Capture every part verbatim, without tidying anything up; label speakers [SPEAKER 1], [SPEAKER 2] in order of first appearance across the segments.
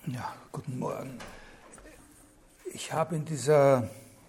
[SPEAKER 1] Ja, guten Morgen. Ich habe in dieser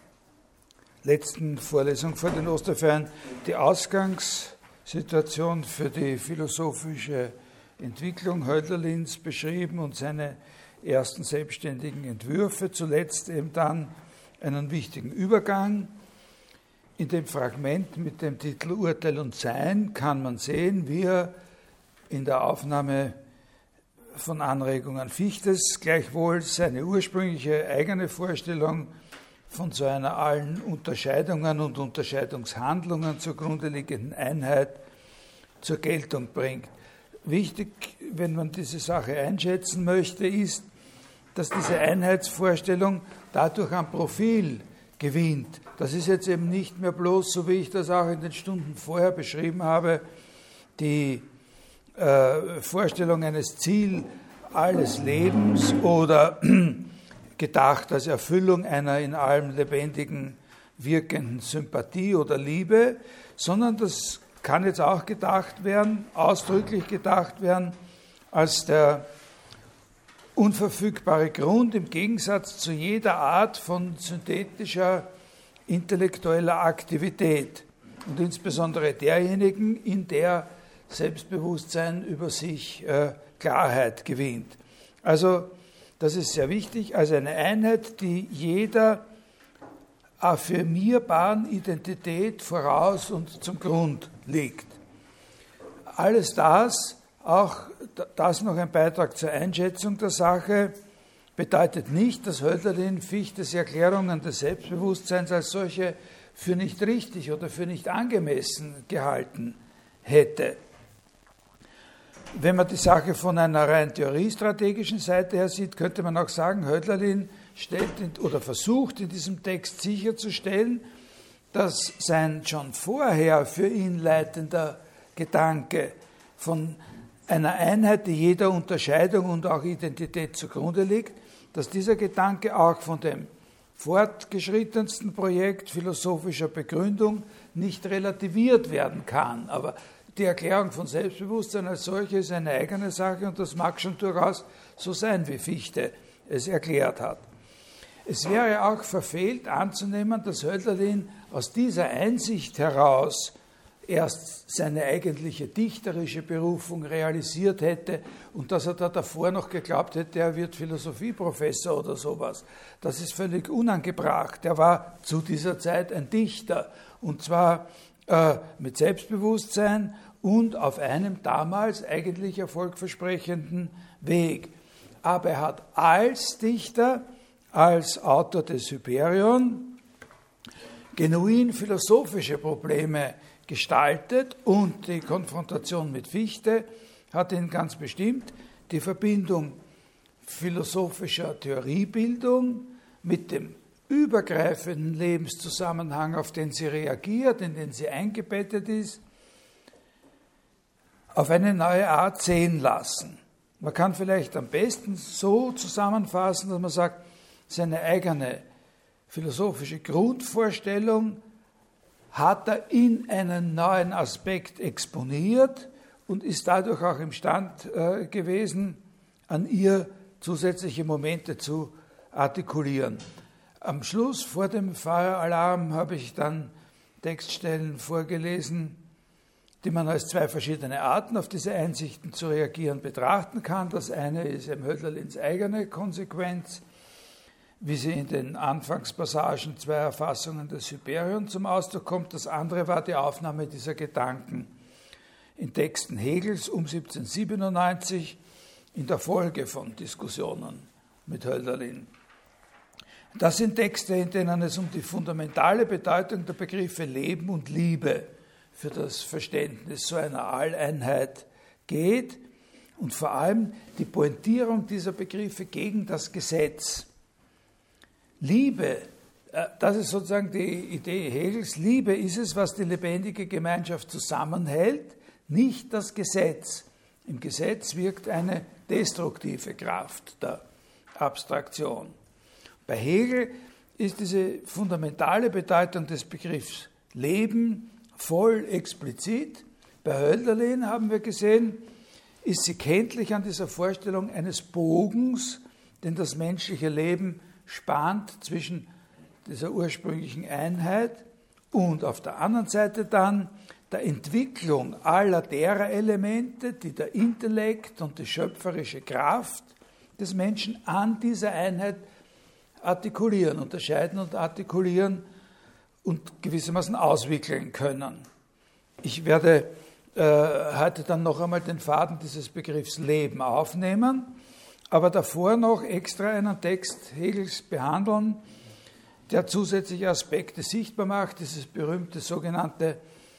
[SPEAKER 1] letzten Vorlesung vor den Osterferien die Ausgangssituation für die philosophische Entwicklung Hölderlins beschrieben und seine ersten selbstständigen Entwürfe, zuletzt eben dann einen wichtigen Übergang. In dem Fragment mit dem Titel Urteil und Sein kann man sehen, wie er in der Aufnahme von Anregungen Fichtes gleichwohl seine ursprüngliche eigene Vorstellung von so einer allen Unterscheidungen und Unterscheidungshandlungen zugrunde liegenden Einheit zur Geltung bringt. Wichtig, wenn man diese Sache einschätzen möchte, ist, dass diese Einheitsvorstellung dadurch ein Profil gewinnt. Das ist jetzt eben nicht mehr bloß, so wie ich das auch in den Stunden vorher beschrieben habe, die äh, Vorstellung eines Ziel alles Lebens oder gedacht als Erfüllung einer in allem lebendigen, wirkenden Sympathie oder Liebe, sondern das kann jetzt auch gedacht werden, ausdrücklich gedacht werden, als der unverfügbare Grund im Gegensatz zu jeder Art von synthetischer intellektueller Aktivität und insbesondere derjenigen, in der Selbstbewusstsein über sich äh, Klarheit gewinnt. Also das ist sehr wichtig, als eine Einheit, die jeder affirmierbaren Identität voraus und zum Grund liegt. Alles das, auch das noch ein Beitrag zur Einschätzung der Sache, bedeutet nicht, dass Hölderlin Fichtes Erklärungen des Selbstbewusstseins als solche für nicht richtig oder für nicht angemessen gehalten hätte. Wenn man die Sache von einer rein theoriestrategischen Seite her sieht, könnte man auch sagen, Hölderlin stellt in, oder versucht in diesem Text sicherzustellen, dass sein schon vorher für ihn leitender Gedanke von einer Einheit, die jeder Unterscheidung und auch Identität zugrunde liegt, dass dieser Gedanke auch von dem fortgeschrittensten Projekt philosophischer Begründung nicht relativiert werden kann. Aber die Erklärung von Selbstbewusstsein als solche ist eine eigene Sache und das mag schon durchaus so sein, wie Fichte es erklärt hat. Es wäre auch verfehlt anzunehmen, dass Hölderlin aus dieser Einsicht heraus erst seine eigentliche dichterische Berufung realisiert hätte und dass er da davor noch geglaubt hätte, er wird Philosophieprofessor oder sowas. Das ist völlig unangebracht. Er war zu dieser Zeit ein Dichter und zwar äh, mit Selbstbewusstsein und auf einem damals eigentlich erfolgversprechenden Weg. Aber er hat als Dichter, als Autor des Hyperion genuin philosophische Probleme gestaltet und die Konfrontation mit Fichte hat ihn ganz bestimmt die Verbindung philosophischer Theoriebildung mit dem übergreifenden Lebenszusammenhang, auf den sie reagiert, in den sie eingebettet ist, auf eine neue Art sehen lassen. Man kann vielleicht am besten so zusammenfassen, dass man sagt, seine eigene philosophische Grundvorstellung hat er in einen neuen Aspekt exponiert und ist dadurch auch imstand äh, gewesen, an ihr zusätzliche Momente zu artikulieren. Am Schluss, vor dem Feueralarm, habe ich dann Textstellen vorgelesen, die man als zwei verschiedene Arten auf diese Einsichten zu reagieren betrachten kann. Das eine ist eben Hölderlins eigene Konsequenz, wie sie in den Anfangspassagen zweier Fassungen des Hyperion zum Ausdruck kommt. Das andere war die Aufnahme dieser Gedanken in Texten Hegels um siebzehnhundertsiebenundneunzig in der Folge von Diskussionen mit Hölderlin. Das sind Texte, in denen es um die fundamentale Bedeutung der Begriffe Leben und Liebe für das Verständnis so einer Alleinheit geht und vor allem die Pointierung dieser Begriffe gegen das Gesetz. Liebe, das ist sozusagen die Idee Hegels, Liebe ist es, was die lebendige Gemeinschaft zusammenhält, nicht das Gesetz. Im Gesetz wirkt eine destruktive Kraft der Abstraktion. Bei Hegel ist diese fundamentale Bedeutung des Begriffs Leben voll explizit. Bei Hölderlin haben wir gesehen, ist sie kenntlich an dieser Vorstellung eines Bogens, den das menschliche Leben spannt zwischen dieser ursprünglichen Einheit und auf der anderen Seite dann der Entwicklung aller derer Elemente, die der Intellekt und die schöpferische Kraft des Menschen an dieser Einheit artikulieren, unterscheiden und artikulieren und gewissermaßen auswickeln können. Ich werde äh, heute dann noch einmal den Faden dieses Begriffs Leben aufnehmen, aber davor noch extra einen Text Hegels behandeln, der zusätzliche Aspekte sichtbar macht, dieses berühmte sogenannte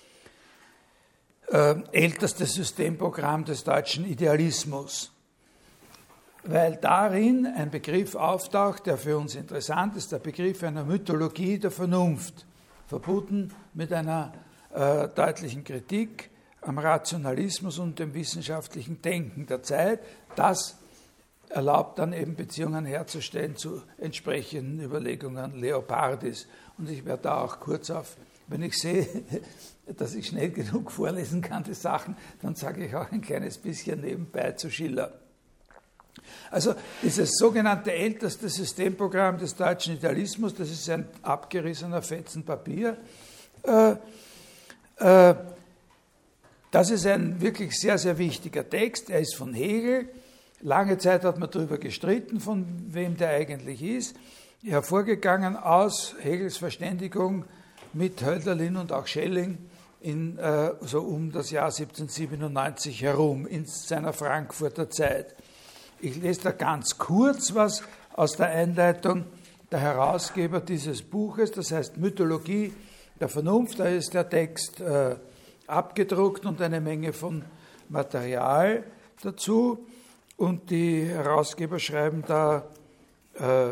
[SPEAKER 1] äh, älteste Systemprogramm des deutschen Idealismus, weil darin ein Begriff auftaucht, der für uns interessant ist, der Begriff einer Mythologie der Vernunft, verbunden mit einer äh, deutlichen Kritik am Rationalismus und dem wissenschaftlichen Denken der Zeit. Das erlaubt dann eben Beziehungen herzustellen zu entsprechenden Überlegungen Leopardis. Und ich werde da auch kurz auf, wenn ich sehe, dass ich schnell genug vorlesen kann, die Sachen, dann sage ich auch ein kleines bisschen nebenbei zu Schiller. Also dieses sogenannte älteste Systemprogramm des deutschen Idealismus, das ist ein abgerissener Fetzen Papier, äh, äh, das ist ein wirklich sehr, sehr wichtiger Text, er ist von Hegel. Lange Zeit hat man darüber gestritten, von wem der eigentlich ist. Hervorgegangen aus Hegels Verständigung mit Hölderlin und auch Schelling in, äh, so um das Jahr siebzehnhundertsiebenundneunzig herum, in seiner Frankfurter Zeit. Ich lese da ganz kurz was aus der Einleitung der Herausgeber dieses Buches, das heißt Mythologie der Vernunft. Da ist der Text äh, abgedruckt und eine Menge von Material dazu. Und die Herausgeber schreiben da äh,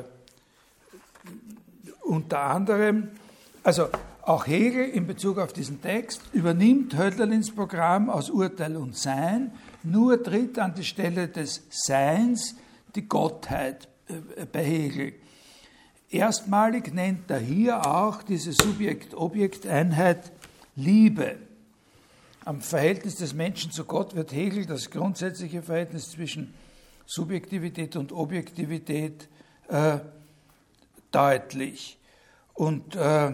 [SPEAKER 1] unter anderem, also auch Hegel in Bezug auf diesen Text übernimmt Hölderlins Programm aus Urteil und Sein, nur tritt an die Stelle des Seins die Gottheit äh, bei Hegel. Erstmalig nennt er hier auch diese Subjekt-Objekt-Einheit Liebe. Am Verhältnis des Menschen zu Gott wird Hegel das grundsätzliche Verhältnis zwischen Subjektivität und Objektivität äh, deutlich. Und äh,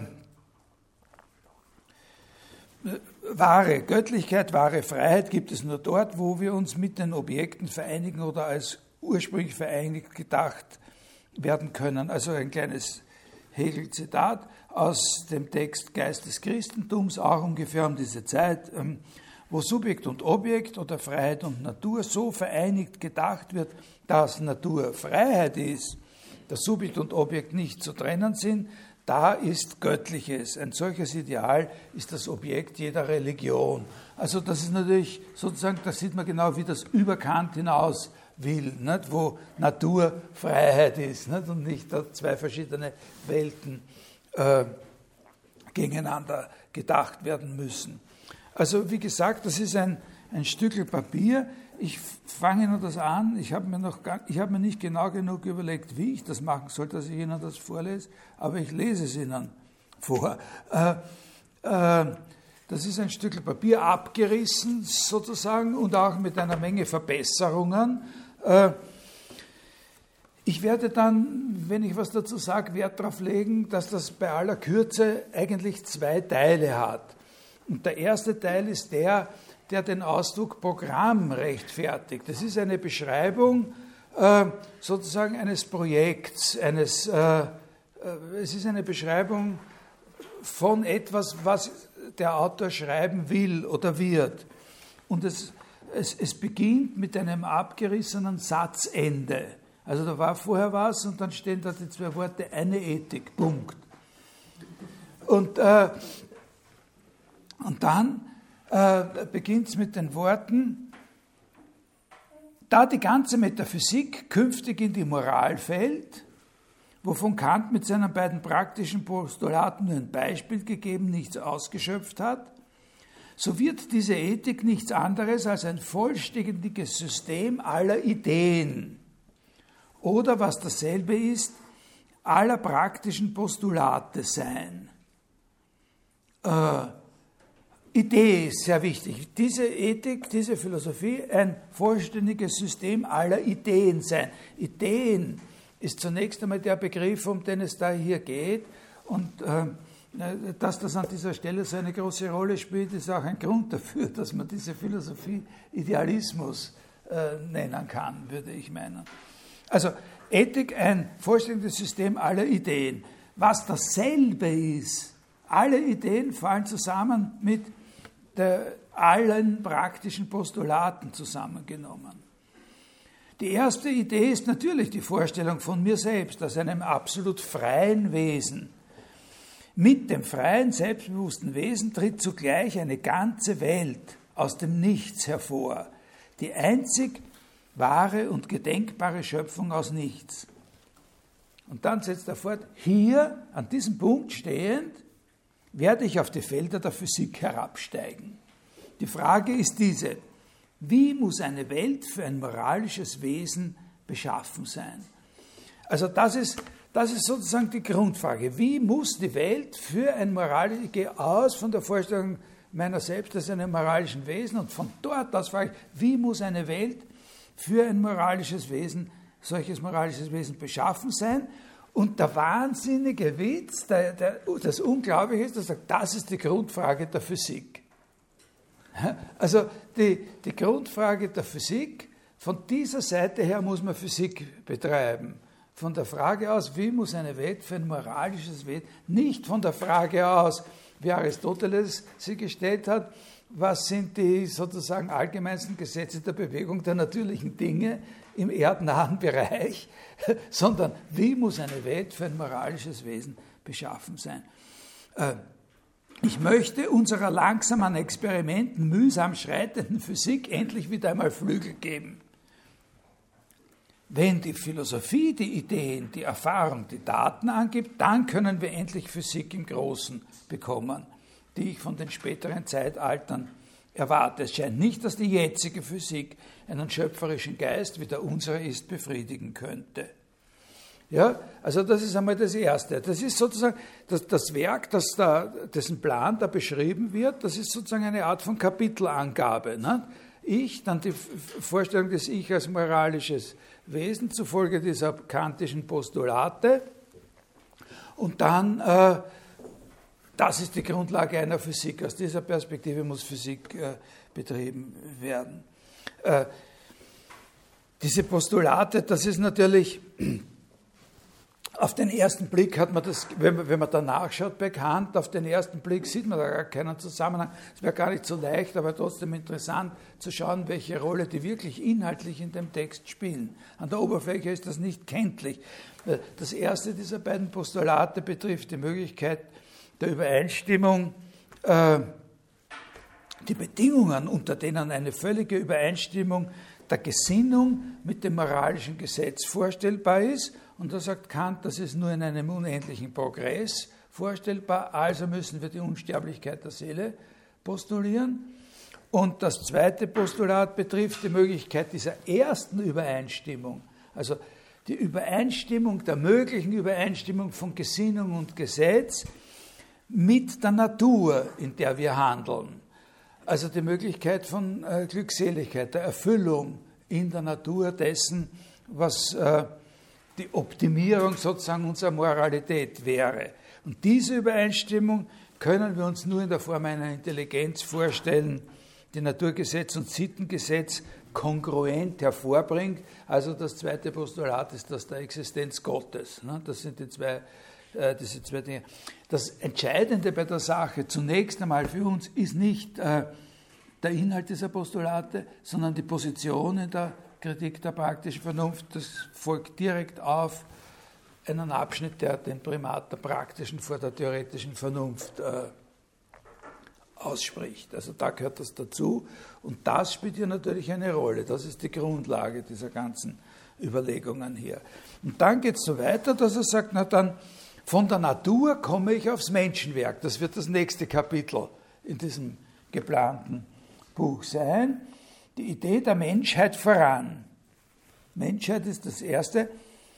[SPEAKER 1] wahre Göttlichkeit, wahre Freiheit gibt es nur dort, wo wir uns mit den Objekten vereinigen oder als ursprünglich vereinigt gedacht werden können. Also ein kleines Hegel-Zitat aus dem Text Geist des Christentums, auch ungefähr um diese Zeit, wo Subjekt und Objekt oder Freiheit und Natur so vereinigt gedacht wird, dass Natur Freiheit ist, dass Subjekt und Objekt nicht zu trennen sind, da ist Göttliches. Ein solches Ideal ist das Objekt jeder Religion. Also das ist natürlich sozusagen, da sieht man genau, wie das über Kant hinaus will, nicht? Wo Natur Freiheit ist, nicht? Und nicht zwei verschiedene Welten äh, gegeneinander gedacht werden müssen. Also wie gesagt, das ist ein, ein Stückel Papier. Ich fange nur das an. Ich habe mir noch gar, ich habe mir nicht genau genug überlegt, wie ich das machen soll, dass ich Ihnen das vorlese, aber ich lese es Ihnen vor. Äh, äh, das ist ein Stückel Papier, abgerissen sozusagen und auch mit einer Menge Verbesserungen. Äh, ich werde dann, wenn ich was dazu sage, Wert darauf legen, dass das bei aller Kürze eigentlich zwei Teile hat. Und der erste Teil ist der, der den Ausdruck Programm rechtfertigt. Das ist eine Beschreibung äh, sozusagen eines Projekts, eines, äh, äh, es ist eine Beschreibung von etwas, was der Autor schreiben will oder wird. Und es, es, es beginnt mit einem abgerissenen Satzende. Also da war vorher was und dann stehen da die zwei Worte, eine Ethik, Punkt. Und, äh, und dann äh, beginnt es mit den Worten, da die ganze Metaphysik künftig in die Moral fällt, wovon Kant mit seinen beiden praktischen Postulaten nur ein Beispiel gegeben, nichts ausgeschöpft hat, so wird diese Ethik nichts anderes als ein vollständiges System aller Ideen oder, was dasselbe ist, aller praktischen Postulate sein. Äh, Idee ist sehr wichtig. Diese Ethik, diese Philosophie, ein vollständiges System aller Ideen sein. Ideen ist zunächst einmal der Begriff, um den es da hier geht. Und äh, dass das an dieser Stelle so eine große Rolle spielt, ist auch ein Grund dafür, dass man diese Philosophie Idealismus äh, nennen kann, würde ich meinen. Also Ethik, ein vollständiges System aller Ideen. Was dasselbe ist, alle Ideen fallen zusammen mit der, allen praktischen Postulaten zusammengenommen. Die erste Idee ist natürlich die Vorstellung von mir selbst als einem absolut freien Wesen. Mit dem freien, selbstbewussten Wesen tritt zugleich eine ganze Welt aus dem Nichts hervor, die einzig wahre und gedenkbare Schöpfung aus Nichts. Und dann setzt er fort, hier, an diesem Punkt stehend, werde ich auf die Felder der Physik herabsteigen. Die Frage ist diese: Wie muss eine Welt für ein moralisches Wesen beschaffen sein? Also das ist, das ist sozusagen die Grundfrage. Wie muss die Welt für ein moralisches, ich gehe aus von der Vorstellung meiner selbst als einem moralischen Wesen und von dort aus frage ich, wie muss eine Welt für ein moralisches Wesen, solches moralisches Wesen beschaffen sein? Und der wahnsinnige Witz, der, der, das Unglaubliche ist, dass er sagt, das ist die Grundfrage der Physik. Also die, die Grundfrage der Physik, von dieser Seite her muss man Physik betreiben. Von der Frage aus, wie muss eine Welt für ein moralisches Wesen, nicht von der Frage aus, wie Aristoteles sie gestellt hat, was sind die sozusagen allgemeinsten Gesetze der Bewegung der natürlichen Dinge im erdnahen Bereich, sondern wie muss eine Welt für ein moralisches Wesen beschaffen sein. Ich möchte unserer langsam an Experimenten mühsam schreitenden Physik endlich wieder einmal Flügel geben. Wenn die Philosophie die Ideen, die Erfahrung, die Daten angibt, dann können wir endlich Physik im Großen bekommen, die ich von den späteren Zeitaltern erwarte. Es scheint nicht, dass die jetzige Physik einen schöpferischen Geist, wie der unsere ist, befriedigen könnte. Ja, also das ist einmal das Erste. Das ist sozusagen das, das Werk, das da, dessen Plan da beschrieben wird, das ist sozusagen eine Art von Kapitelangabe. Ne? Ich, dann die Vorstellung des Ich als moralisches Wesen zufolge dieser kantischen Postulate und dann, äh, das ist die Grundlage einer Physik. Aus dieser Perspektive muss Physik äh, betrieben werden. Äh, diese Postulate, das ist natürlich... Auf den ersten Blick hat man das, wenn man, wenn man da nachschaut bei Kant, auf den ersten Blick sieht man da gar keinen Zusammenhang. Es wäre gar nicht so leicht, aber trotzdem interessant zu schauen, welche Rolle die wirklich inhaltlich in dem Text spielen. An der Oberfläche ist das nicht kenntlich. Das erste dieser beiden Postulate betrifft die Möglichkeit der Übereinstimmung, äh, die Bedingungen, unter denen eine völlige Übereinstimmung der Gesinnung mit dem moralischen Gesetz vorstellbar ist. Und da sagt Kant, das ist nur in einem unendlichen Progress vorstellbar, also müssen wir die Unsterblichkeit der Seele postulieren. Und das zweite Postulat betrifft die Möglichkeit dieser ersten Übereinstimmung, also die Übereinstimmung, der möglichen Übereinstimmung von Gesinnung und Gesetz mit der Natur, in der wir handeln. Also die Möglichkeit von äh, Glückseligkeit, der Erfüllung in der Natur dessen, was äh, die Optimierung sozusagen unserer Moralität wäre. Und diese Übereinstimmung können wir uns nur in der Form einer Intelligenz vorstellen, die Naturgesetz und Sittengesetz kongruent hervorbringt. Also das zweite Postulat ist das der Existenz Gottes. Das sind die zwei, äh, diese zwei Dinge. Das Entscheidende bei der Sache zunächst einmal für uns ist nicht äh, der Inhalt dieser Postulate, sondern die Position in der Kritik der praktischen Vernunft. Das folgt direkt auf einen Abschnitt, der den Primat der praktischen vor der theoretischen Vernunft äh, ausspricht. Also da gehört das dazu und das spielt hier natürlich eine Rolle. Das ist die Grundlage dieser ganzen Überlegungen hier. Und dann geht es so weiter, dass er sagt, na dann, von der Natur komme ich aufs Menschenwerk. Das wird das nächste Kapitel in diesem geplanten Buch sein. Die Idee der Menschheit voran. Menschheit ist das Erste.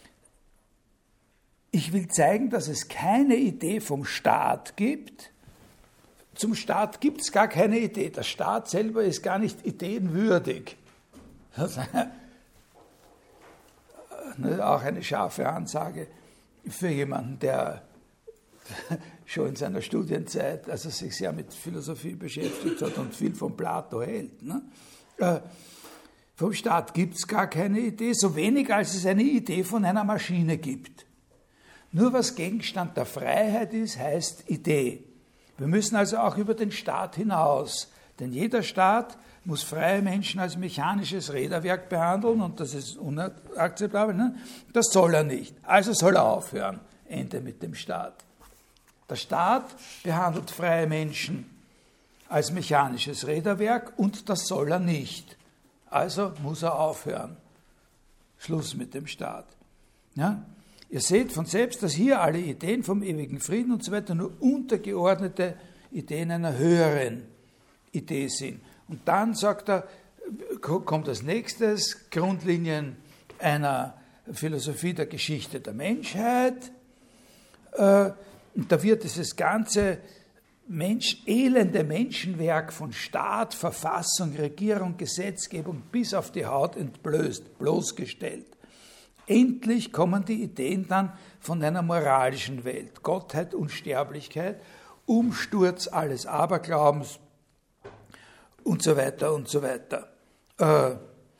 [SPEAKER 1] Ich will zeigen, dass es keine Idee vom Staat gibt. Zum Staat gibt es gar keine Idee. Der Staat selber ist gar nicht ideenwürdig. ne, auch eine scharfe Ansage für jemanden, der schon in seiner Studienzeit, also sich sehr mit Philosophie beschäftigt hat und viel von Plato hält. Ne? Äh, vom Staat gibt es gar keine Idee, so wenig als es eine Idee von einer Maschine gibt. Nur was Gegenstand der Freiheit ist, heißt Idee. Wir müssen also auch über den Staat hinaus, denn jeder Staat muss freie Menschen als mechanisches Räderwerk behandeln und das ist unakzeptabel. Ne? Das soll er nicht. Also soll er aufhören. Ende mit dem Staat. Der Staat behandelt freie Menschen als mechanisches Räderwerk und das soll er nicht. Also muss er aufhören. Schluss mit dem Staat. Ja? Ihr seht von selbst, dass hier alle Ideen vom ewigen Frieden und so weiter nur untergeordnete Ideen einer höheren Idee sind. Und dann sagt er, kommt als nächstes Grundlinien einer Philosophie der Geschichte der Menschheit. Und da wird dieses ganze Mensch, elende Menschenwerk von Staat, Verfassung, Regierung, Gesetzgebung bis auf die Haut entblößt, bloßgestellt. Endlich kommen die Ideen dann von einer moralischen Welt, Gottheit, Unsterblichkeit, Umsturz alles Aberglaubens und so weiter und so weiter. Äh,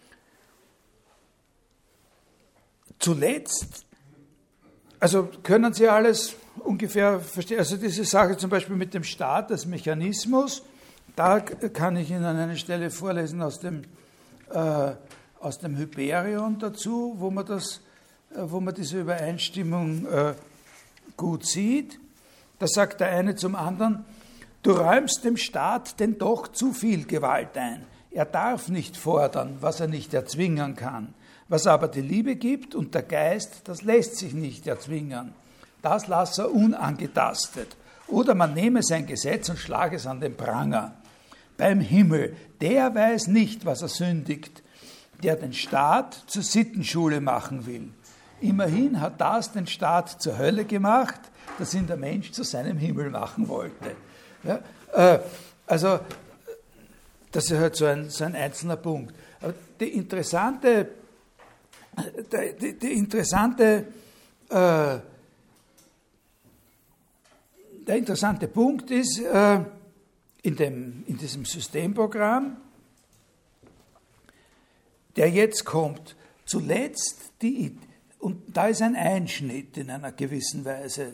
[SPEAKER 1] zuletzt, also können Sie alles ungefähr verstehen, also diese Sache zum Beispiel mit dem Staat als Mechanismus, da kann ich Ihnen eine Stelle vorlesen aus dem, äh, aus dem Hyperion dazu, wo man, das, äh, wo man diese Übereinstimmung äh, gut sieht. Da sagt der eine zum anderen, du räumst dem Staat denn doch zu viel Gewalt ein. Er darf nicht fordern, was er nicht erzwingen kann. Was aber die Liebe gibt und der Geist, das lässt sich nicht erzwingen. Das lass er unangetastet. Oder man nehme sein Gesetz und schlage es an den Pranger. Beim Himmel, der weiß nicht, was er sündigt, der den Staat zur Sittenschule machen will. Immerhin hat das den Staat zur Hölle gemacht, das ihn der Mensch zu seinem Himmel machen wollte. Ja, äh, also, das ist halt so ein, so ein einzelner Punkt. Aber die interessante, die, die, die interessante äh, Der interessante Punkt ist, äh, in, dem, in diesem Systemprogramm, der jetzt kommt, zuletzt die, und da ist ein Einschnitt in einer gewissen Weise,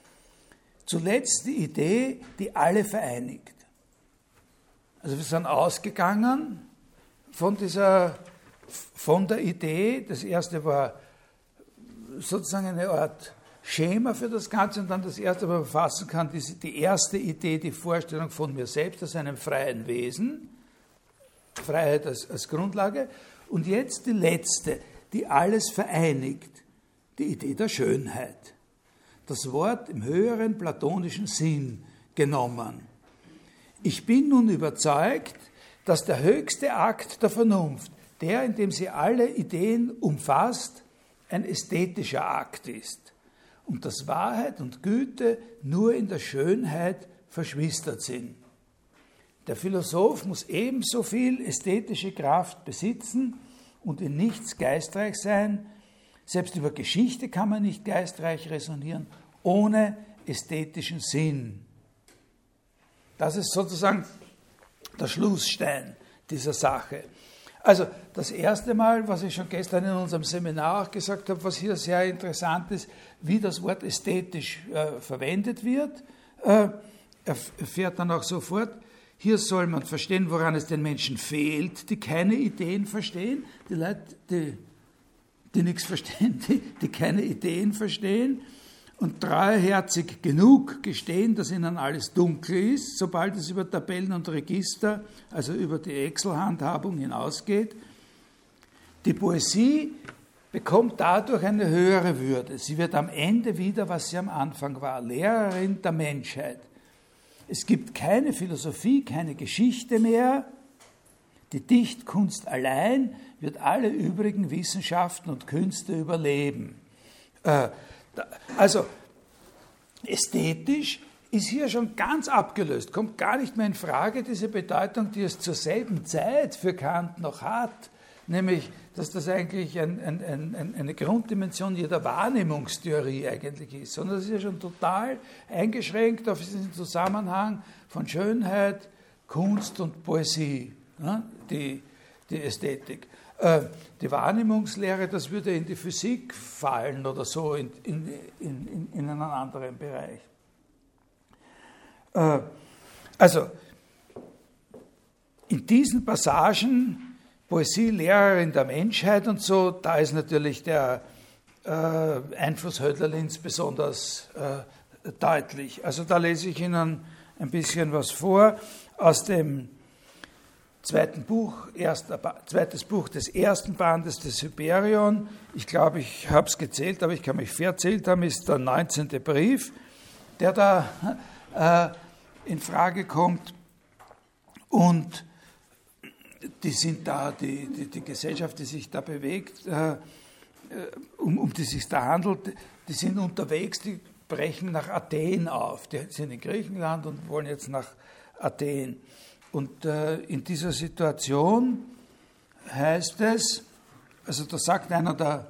[SPEAKER 1] zuletzt die Idee, die alle vereinigt. Also wir sind ausgegangen von dieser, von der Idee, das erste war sozusagen eine Art Schema für das Ganze und dann das erste, was man fassen kann, die, die erste Idee, die Vorstellung von mir selbst als einem freien Wesen, Freiheit als, als Grundlage, und jetzt die letzte, die alles vereinigt, die Idee der Schönheit. Das Wort im höheren platonischen Sinn genommen. Ich bin nun überzeugt, dass der höchste Akt der Vernunft, der, in dem sie alle Ideen umfasst, ein ästhetischer Akt ist. Und dass Wahrheit und Güte nur in der Schönheit verschwistert sind. Der Philosoph muss ebenso viel ästhetische Kraft besitzen und in nichts geistreich sein. Selbst über Geschichte kann man nicht geistreich resonieren, ohne ästhetischen Sinn. Das ist sozusagen der Schlussstein dieser Sache. Also das erste Mal, was ich schon gestern in unserem Seminar auch gesagt habe, was hier sehr interessant ist, wie das Wort ästhetisch äh, verwendet wird, äh, erfährt dann auch sofort, hier soll man verstehen, woran es den Menschen fehlt, die keine Ideen verstehen, die Leute, die, die nichts verstehen, die, die keine Ideen verstehen und treuherzig genug gestehen, dass ihnen alles dunkel ist, sobald es über Tabellen und Register, also über die Excel-Handhabung hinausgeht. Die Poesie bekommt dadurch eine höhere Würde. Sie wird am Ende wieder, was sie am Anfang war, Lehrerin der Menschheit. Es gibt keine Philosophie, keine Geschichte mehr. Die Dichtkunst allein wird alle übrigen Wissenschaften und Künste überleben. Äh, also ästhetisch ist hier schon ganz abgelöst, kommt gar nicht mehr in Frage, diese Bedeutung, die es zur selben Zeit für Kant noch hat, nämlich, dass das eigentlich ein, ein, ein, eine Grunddimension jeder Wahrnehmungstheorie eigentlich ist, sondern das ist ja schon total eingeschränkt auf diesen Zusammenhang von Schönheit, Kunst und Poesie, ne? die, die Ästhetik. Äh, die Wahrnehmungslehre, das würde in die Physik fallen oder so, in, in, in, in einen anderen Bereich. Äh, also, in diesen Passagen, Poesie, Lehrerin der Menschheit und so, da ist natürlich der äh, Einfluss Hölderlins besonders äh, deutlich. Also da lese ich Ihnen ein bisschen was vor aus dem zweiten Buch, erster, zweites Buch des ersten Bandes des Hyperion. Ich glaube, ich habe es gezählt, aber ich kann mich verzählt haben, ist der neunzehnte Brief, der da äh, in Frage kommt. Und die sind da, die, die, die Gesellschaft, die sich da bewegt, äh, um, um die es sich da handelt, die sind unterwegs, die brechen nach Athen auf. Die sind in Griechenland und wollen jetzt nach Athen. Und äh, in dieser Situation heißt es, also da sagt einer der,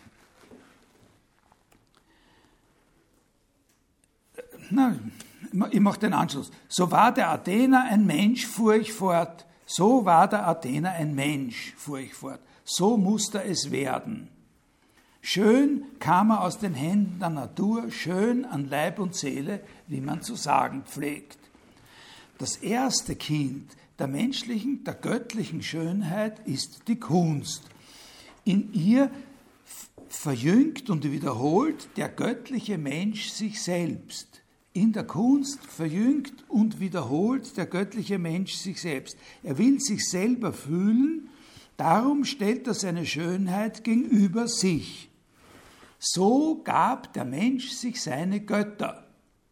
[SPEAKER 1] na, ich mache den Anschluss. So war der Athener ein Mensch, fuhr ich fort. So war der Athener ein Mensch, fuhr ich fort. So musste es werden. Schön kam er aus den Händen der Natur, schön an Leib und Seele, wie man zu sagen pflegt. Das erste Kind der menschlichen, der göttlichen Schönheit ist die Kunst. In ihr verjüngt und wiederholt der göttliche Mensch sich selbst. In der Kunst verjüngt und wiederholt der göttliche Mensch sich selbst. Er will sich selber fühlen, darum stellt er seine Schönheit gegenüber sich. So gab der Mensch sich seine Götter.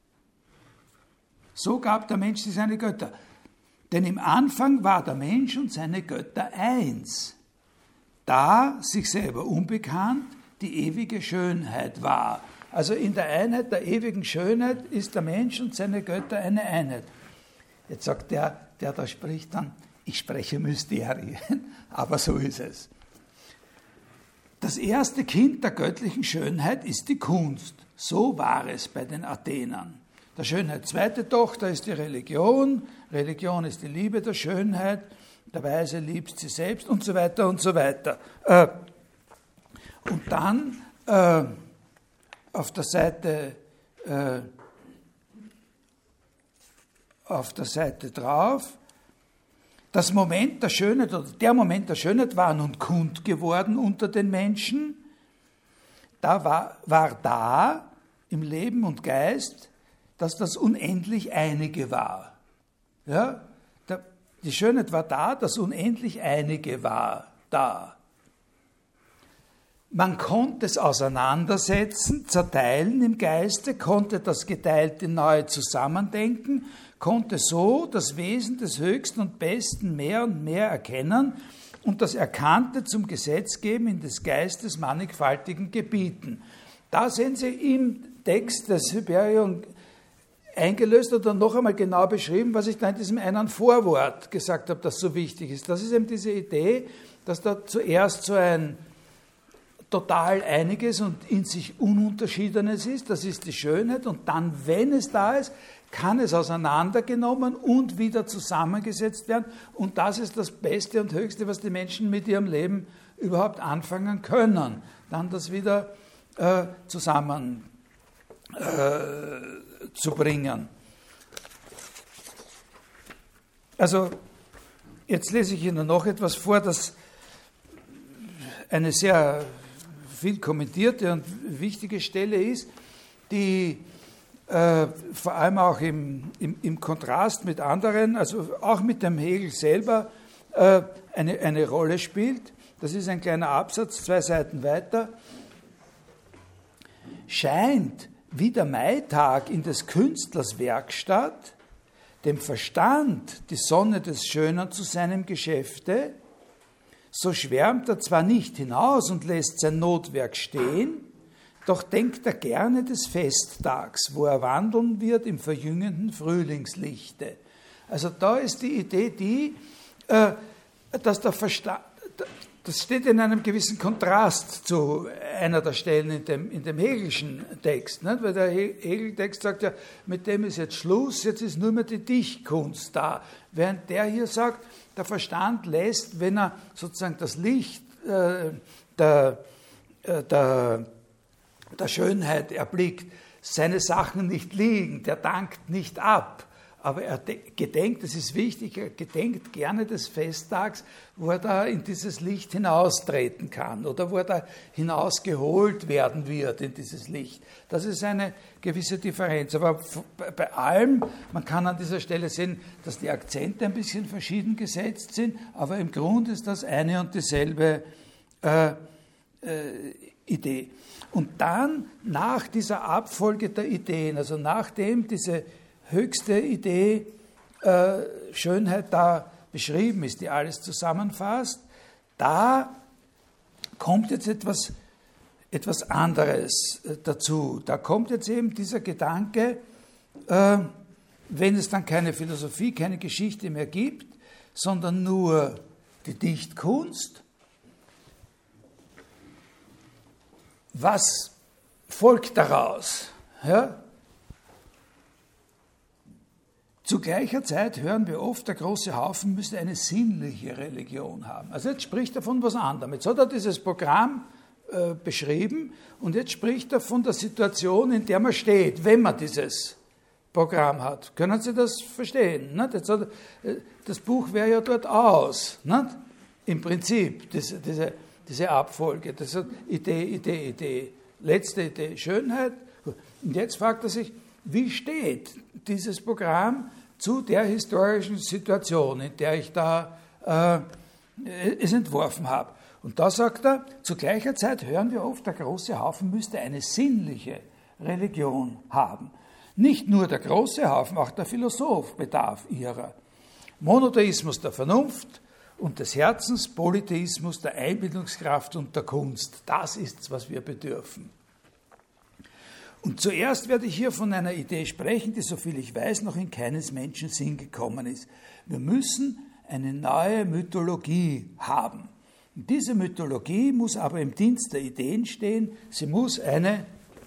[SPEAKER 1] So gab der Mensch sich seine Götter. Denn im Anfang war der Mensch und seine Götter eins, da sich selber unbekannt die ewige Schönheit war. Also in der Einheit der ewigen Schönheit ist der Mensch und seine Götter eine Einheit. Jetzt sagt der, der da spricht dann, ich spreche Mysterien, aber so ist es. Das erste Kind der göttlichen Schönheit ist die Kunst. So war es bei den Athenern. Der Schönheit zweite Tochter ist die Religion. Religion ist die Liebe der Schönheit. Der Weise liebt sie selbst und so weiter und so weiter. Und dann äh, auf der Seite äh, auf der Seite drauf, das Moment der Schönheit oder der Moment der Schönheit war nun kund geworden unter den Menschen. Da war, war da im Leben und Geist, dass das unendlich Einige war. Ja? Der, die Schönheit war da, das unendlich Einige war da. Man konnte es auseinandersetzen, zerteilen im Geiste, konnte das Geteilte neu zusammendenken, konnte so das Wesen des Höchsten und Besten mehr und mehr erkennen und das Erkannte zum Gesetz geben in des Geistes mannigfaltigen Gebieten. Da sehen Sie im Text des Hyperion eingelöst oder noch einmal genau beschrieben, was ich da in diesem einen Vorwort gesagt habe, das so wichtig ist. Das ist eben diese Idee, dass da zuerst so ein total Einiges und in sich Ununterschiedenes ist, das ist die Schönheit, und dann, wenn es da ist, kann es auseinandergenommen und wieder zusammengesetzt werden, und das ist das Beste und Höchste, was die Menschen mit ihrem Leben überhaupt anfangen können, dann das wieder äh, zusammen äh, zu bringen. Also, jetzt lese ich Ihnen noch etwas vor, das eine sehr viel kommentierte und wichtige Stelle ist, die äh, vor allem auch im, im, im Kontrast mit anderen, also auch mit dem Hegel selber, äh, eine, eine Rolle spielt. Das ist ein kleiner Absatz, zwei Seiten weiter. Scheint wie der Maitag in des Künstlers Werkstatt, dem Verstand die Sonne des Schönen zu seinem Geschäfte, so schwärmt er zwar nicht hinaus und lässt sein Notwerk stehen, doch denkt er gerne des Festtags, wo er wandeln wird im verjüngenden Frühlingslichte. Also da ist die Idee die, dass der Verstand, das steht in einem gewissen Kontrast zu einer der Stellen in dem, in dem Hegelschen Text. Nicht? Weil der Hegel-Text sagt ja, mit dem ist jetzt Schluss, jetzt ist nur mehr die Dichtkunst da. Während der hier sagt, der Verstand lässt, wenn er sozusagen das Licht äh, der, äh, der, der Schönheit erblickt, seine Sachen nicht liegen, der dankt nicht ab. Aber er gedenkt, das ist wichtig, er gedenkt gerne des Festtags, wo er da in dieses Licht hinaustreten kann oder wo er da hinausgeholt werden wird in dieses Licht. Das ist eine gewisse Differenz. Aber bei allem, man kann an dieser Stelle sehen, dass die Akzente ein bisschen verschieden gesetzt sind, aber im Grunde ist das eine und dieselbe äh, äh, Idee. Und dann, nach dieser Abfolge der Ideen, also nachdem diese höchste Idee äh, Schönheit da beschrieben ist, die alles zusammenfasst, da kommt jetzt etwas, etwas anderes äh, dazu. Da kommt jetzt eben dieser Gedanke, äh, wenn es dann keine Philosophie, keine Geschichte mehr gibt, sondern nur die Dichtkunst, was folgt daraus? Ja? Zu gleicher Zeit hören wir oft, der große Haufen müsste eine sinnliche Religion haben. Also jetzt spricht er von was anderem. Jetzt hat er dieses Programm äh, beschrieben und jetzt spricht er von der Situation, in der man steht, wenn man dieses Programm hat. Können Sie das verstehen? Nicht? Jetzt hat er, das Buch wäre ja dort aus, nicht? Im Prinzip, diese, diese, diese Abfolge. Das hat Idee, Idee, Idee, letzte Idee, Schönheit. Und jetzt fragt er sich, wie steht dieses Programm zu der historischen Situation, in der ich da äh, es entworfen habe? Und da sagt er, zu gleicher Zeit hören wir oft, der große Haufen müsste eine sinnliche Religion haben. Nicht nur der große Haufen, auch der Philosoph bedarf ihrer. Monotheismus der Vernunft und des Herzens, Polytheismus der Einbildungskraft und der Kunst. Das ist's, was wir bedürfen. Und zuerst werde ich hier von einer Idee sprechen, die, soviel ich weiß, noch in keines Menschen Sinn gekommen ist. Wir müssen eine neue Mythologie haben. Und diese Mythologie muss aber im Dienst der Ideen stehen. Sie muss eine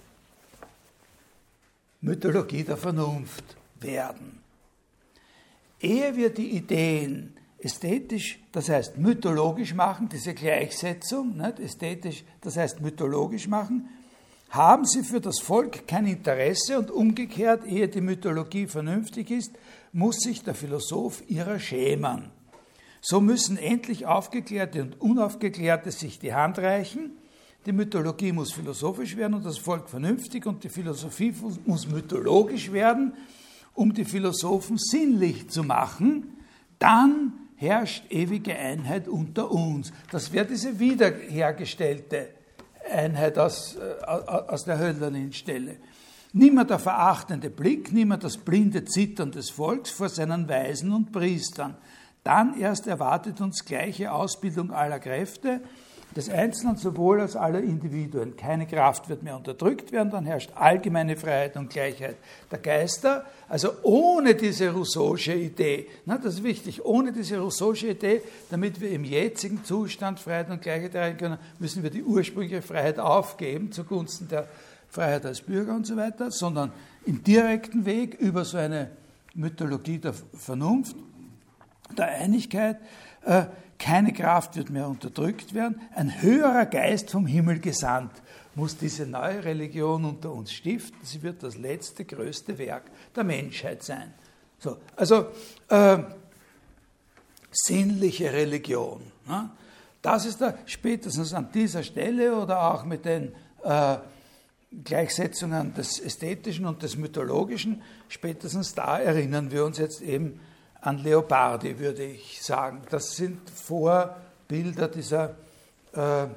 [SPEAKER 1] Mythologie der Vernunft werden. Ehe wir die Ideen ästhetisch, das heißt mythologisch machen, diese Gleichsetzung, nicht? Ästhetisch, das heißt mythologisch machen, haben sie für das Volk kein Interesse und umgekehrt, ehe die Mythologie vernünftig ist, muss sich der Philosoph ihrer schämen. So müssen endlich Aufgeklärte und Unaufgeklärte sich die Hand reichen. Die Mythologie muss philosophisch werden und das Volk vernünftig und die Philosophie muss mythologisch werden, um die Philosophen sinnlich zu machen. Dann herrscht ewige Einheit unter uns. Das wäre diese wiederhergestellte Einheit aus, aus der Hölderlin-Stelle. Nimmer der verachtende Blick, nimmer das blinde Zittern des Volks vor seinen Weisen und Priestern. Dann erst erwartet uns gleiche Ausbildung aller Kräfte, des Einzelnen sowohl als aller Individuen. Keine Kraft wird mehr unterdrückt werden, dann herrscht allgemeine Freiheit und Gleichheit der Geister. Also ohne diese Rousseau'sche Idee, na, das ist wichtig, ohne diese Rousseau'sche Idee, damit wir im jetzigen Zustand Freiheit und Gleichheit erreichen können, müssen wir die ursprüngliche Freiheit aufgeben zugunsten der Freiheit als Bürger und so weiter, sondern im direkten Weg über so eine Mythologie der Vernunft, der Einigkeit, äh, keine Kraft wird mehr unterdrückt werden. Ein höherer Geist vom Himmel gesandt muss diese neue Religion unter uns stiften. Sie wird das letzte, größte Werk der Menschheit sein. So, also äh, sinnliche Religion. Ne? Das ist da spätestens an dieser Stelle oder auch mit den äh, Gleichsetzungen des Ästhetischen und des Mythologischen, spätestens da erinnern wir uns jetzt eben an Leopardi, würde ich sagen. Das sind Vorbilder dieser, äh,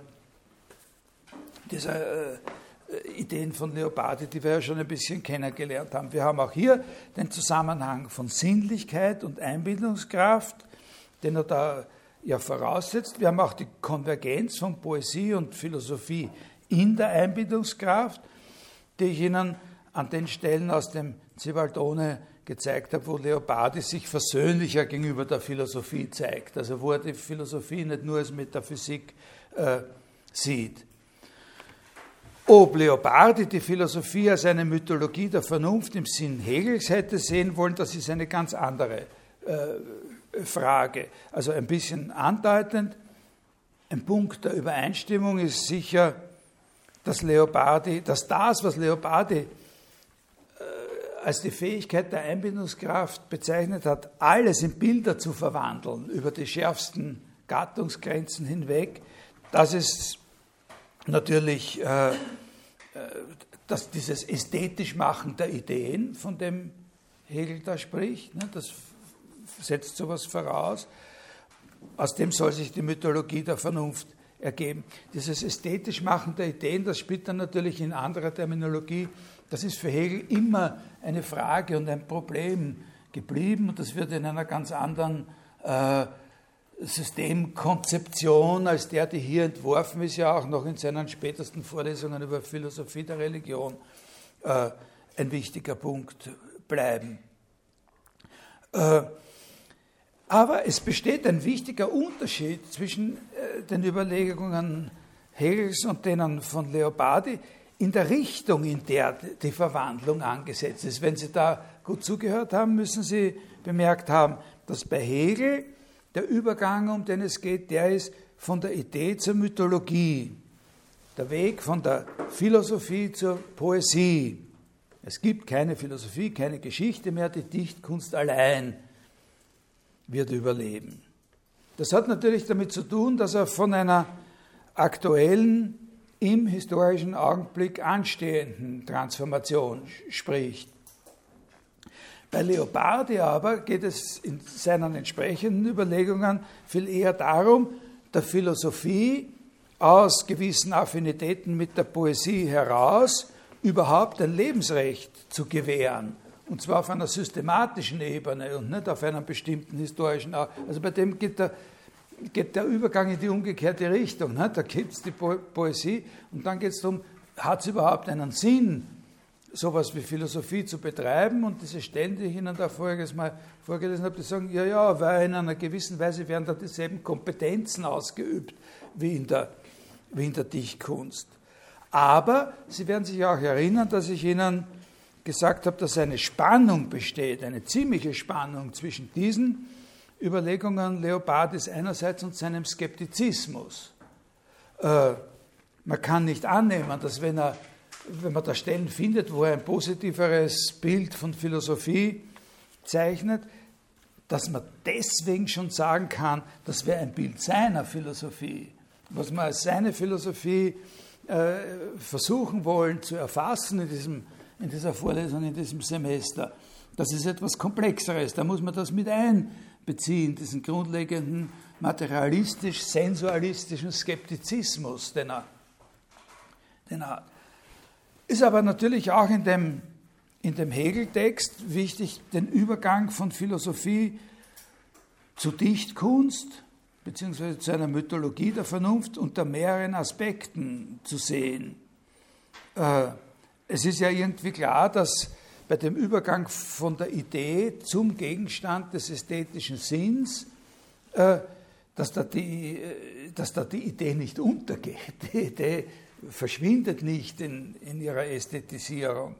[SPEAKER 1] dieser äh, Ideen von Leopardi, die wir ja schon ein bisschen kennengelernt haben. Wir haben auch hier den Zusammenhang von Sinnlichkeit und Einbildungskraft, den er da ja voraussetzt. Wir haben auch die Konvergenz von Poesie und Philosophie in der Einbildungskraft, die ich Ihnen an den Stellen aus dem Zibaldone gezeigt habe, wo Leopardi sich versöhnlicher gegenüber der Philosophie zeigt, also wo er die Philosophie nicht nur als Metaphysik äh, sieht. Ob Leopardi die Philosophie als eine Mythologie der Vernunft im Sinn Hegels hätte sehen wollen, das ist eine ganz andere äh, Frage. Also ein bisschen andeutend, ein Punkt der Übereinstimmung ist sicher, dass Leopardi, dass das, was Leopardi als die Fähigkeit der Einbindungskraft bezeichnet hat, alles in Bilder zu verwandeln, über die schärfsten Gattungsgrenzen hinweg, das ist natürlich äh, dass dieses ästhetisch Machen der Ideen, von dem Hegel da spricht, ne, das setzt sowas voraus, aus dem soll sich die Mythologie der Vernunft ergeben. Dieses ästhetisch Machen der Ideen, das spielt dann natürlich in anderer Terminologie. Das ist für Hegel immer eine Frage und ein Problem geblieben und das wird in einer ganz anderen äh, Systemkonzeption als der, die hier entworfen ist, ja auch noch in seinen spätesten Vorlesungen über Philosophie der Religion äh, ein wichtiger Punkt bleiben. Äh, aber es besteht ein wichtiger Unterschied zwischen äh, den Überlegungen Hegels und denen von Leopardi in der Richtung, in der die Verwandlung angesetzt ist. Wenn Sie da gut zugehört haben, müssen Sie bemerkt haben, dass bei Hegel der Übergang, um den es geht, der ist von der Idee zur Mythologie. Der Weg von der Philosophie zur Poesie. Es gibt keine Philosophie, keine Geschichte mehr, die Dichtkunst allein wird überleben. Das hat natürlich damit zu tun, dass er von einer aktuellen, im historischen Augenblick anstehenden Transformation spricht. Bei Leopardi aber geht es in seinen entsprechenden Überlegungen viel eher darum, der Philosophie aus gewissen Affinitäten mit der Poesie heraus überhaupt ein Lebensrecht zu gewähren. Und zwar auf einer systematischen Ebene und nicht auf einem bestimmten historischen. Also bei dem geht der, geht der Übergang in die umgekehrte Richtung. Ne? Da gibt es die po- Poesie und dann geht es darum, hat es überhaupt einen Sinn, sowas wie Philosophie zu betreiben? Und diese Stellen, die ich Ihnen da voriges Mal vorgelesen habe, die sagen, ja, ja, weil in einer gewissen Weise werden da dieselben Kompetenzen ausgeübt wie in der, wie in der Dichtkunst. Aber Sie werden sich auch erinnern, dass ich Ihnen gesagt habe, dass eine Spannung besteht, eine ziemliche Spannung zwischen diesen Überlegungen Leopardis einerseits und seinem Skeptizismus. Äh, man kann nicht annehmen, dass wenn, er, wenn man da Stellen findet, wo er ein positiveres Bild von Philosophie zeichnet, dass man deswegen schon sagen kann, das wäre ein Bild seiner Philosophie. Was wir als seine Philosophie äh, versuchen wollen zu erfassen in diesem in dieser Vorlesung, in diesem Semester. Das ist etwas Komplexeres. Da muss man das mit einbeziehen, diesen grundlegenden materialistisch-sensualistischen Skeptizismus, den er, den er hat. Ist aber natürlich auch in dem, in dem Hegel-Text wichtig, den Übergang von Philosophie zu Dichtkunst, beziehungsweise zu einer Mythologie der Vernunft unter mehreren Aspekten zu sehen. Äh, Es ist ja irgendwie klar, dass bei dem Übergang von der Idee zum Gegenstand des ästhetischen Sinns, äh, dass, da die, dass da die Idee nicht untergeht. Die Idee verschwindet nicht in, in ihrer Ästhetisierung.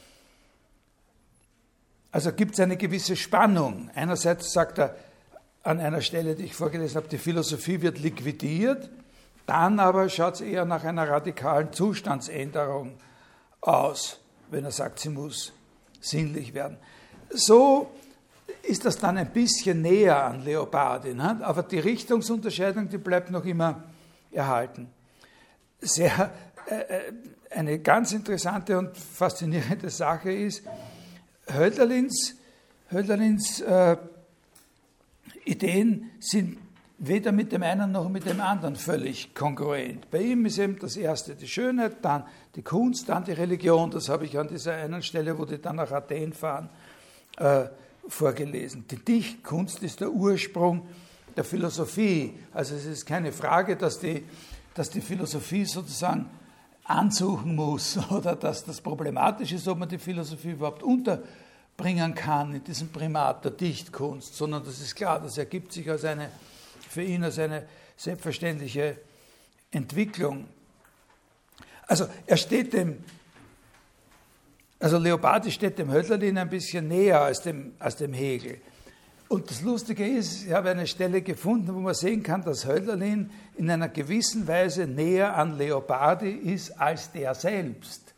[SPEAKER 1] Also gibt es eine gewisse Spannung. Einerseits sagt er an einer Stelle, die ich vorgelesen habe, die Philosophie wird liquidiert, dann aber schaut es eher nach einer radikalen Zustandsänderung aus, wenn er sagt, sie muss sinnlich werden. So ist das dann ein bisschen näher an Leopardi, ne? Aber die Richtungsunterscheidung, die bleibt noch immer erhalten. Sehr, äh, eine ganz interessante und faszinierende Sache ist, Hölderlins, Hölderlins äh, Ideen sind weder mit dem einen noch mit dem anderen völlig kongruent. Bei ihm ist eben das erste die Schönheit, dann die Kunst, dann die Religion. Das habe ich an dieser einen Stelle, wo die dann nach Athen fahren, äh, vorgelesen. Die Dichtkunst ist der Ursprung der Philosophie. Also es ist keine Frage, dass die, dass die Philosophie sozusagen ansuchen muss oder dass das problematisch ist, ob man die Philosophie überhaupt unterbringen kann in diesem Primat der Dichtkunst, sondern das ist klar, das ergibt sich als eine, für ihn als eine selbstverständliche Entwicklung. Also er steht dem, also Leopardi steht dem Hölderlin ein bisschen näher als dem, als dem Hegel. Und das Lustige ist, ich habe eine Stelle gefunden, wo man sehen kann, dass Hölderlin in einer gewissen Weise näher an Leopardi ist als der selbst.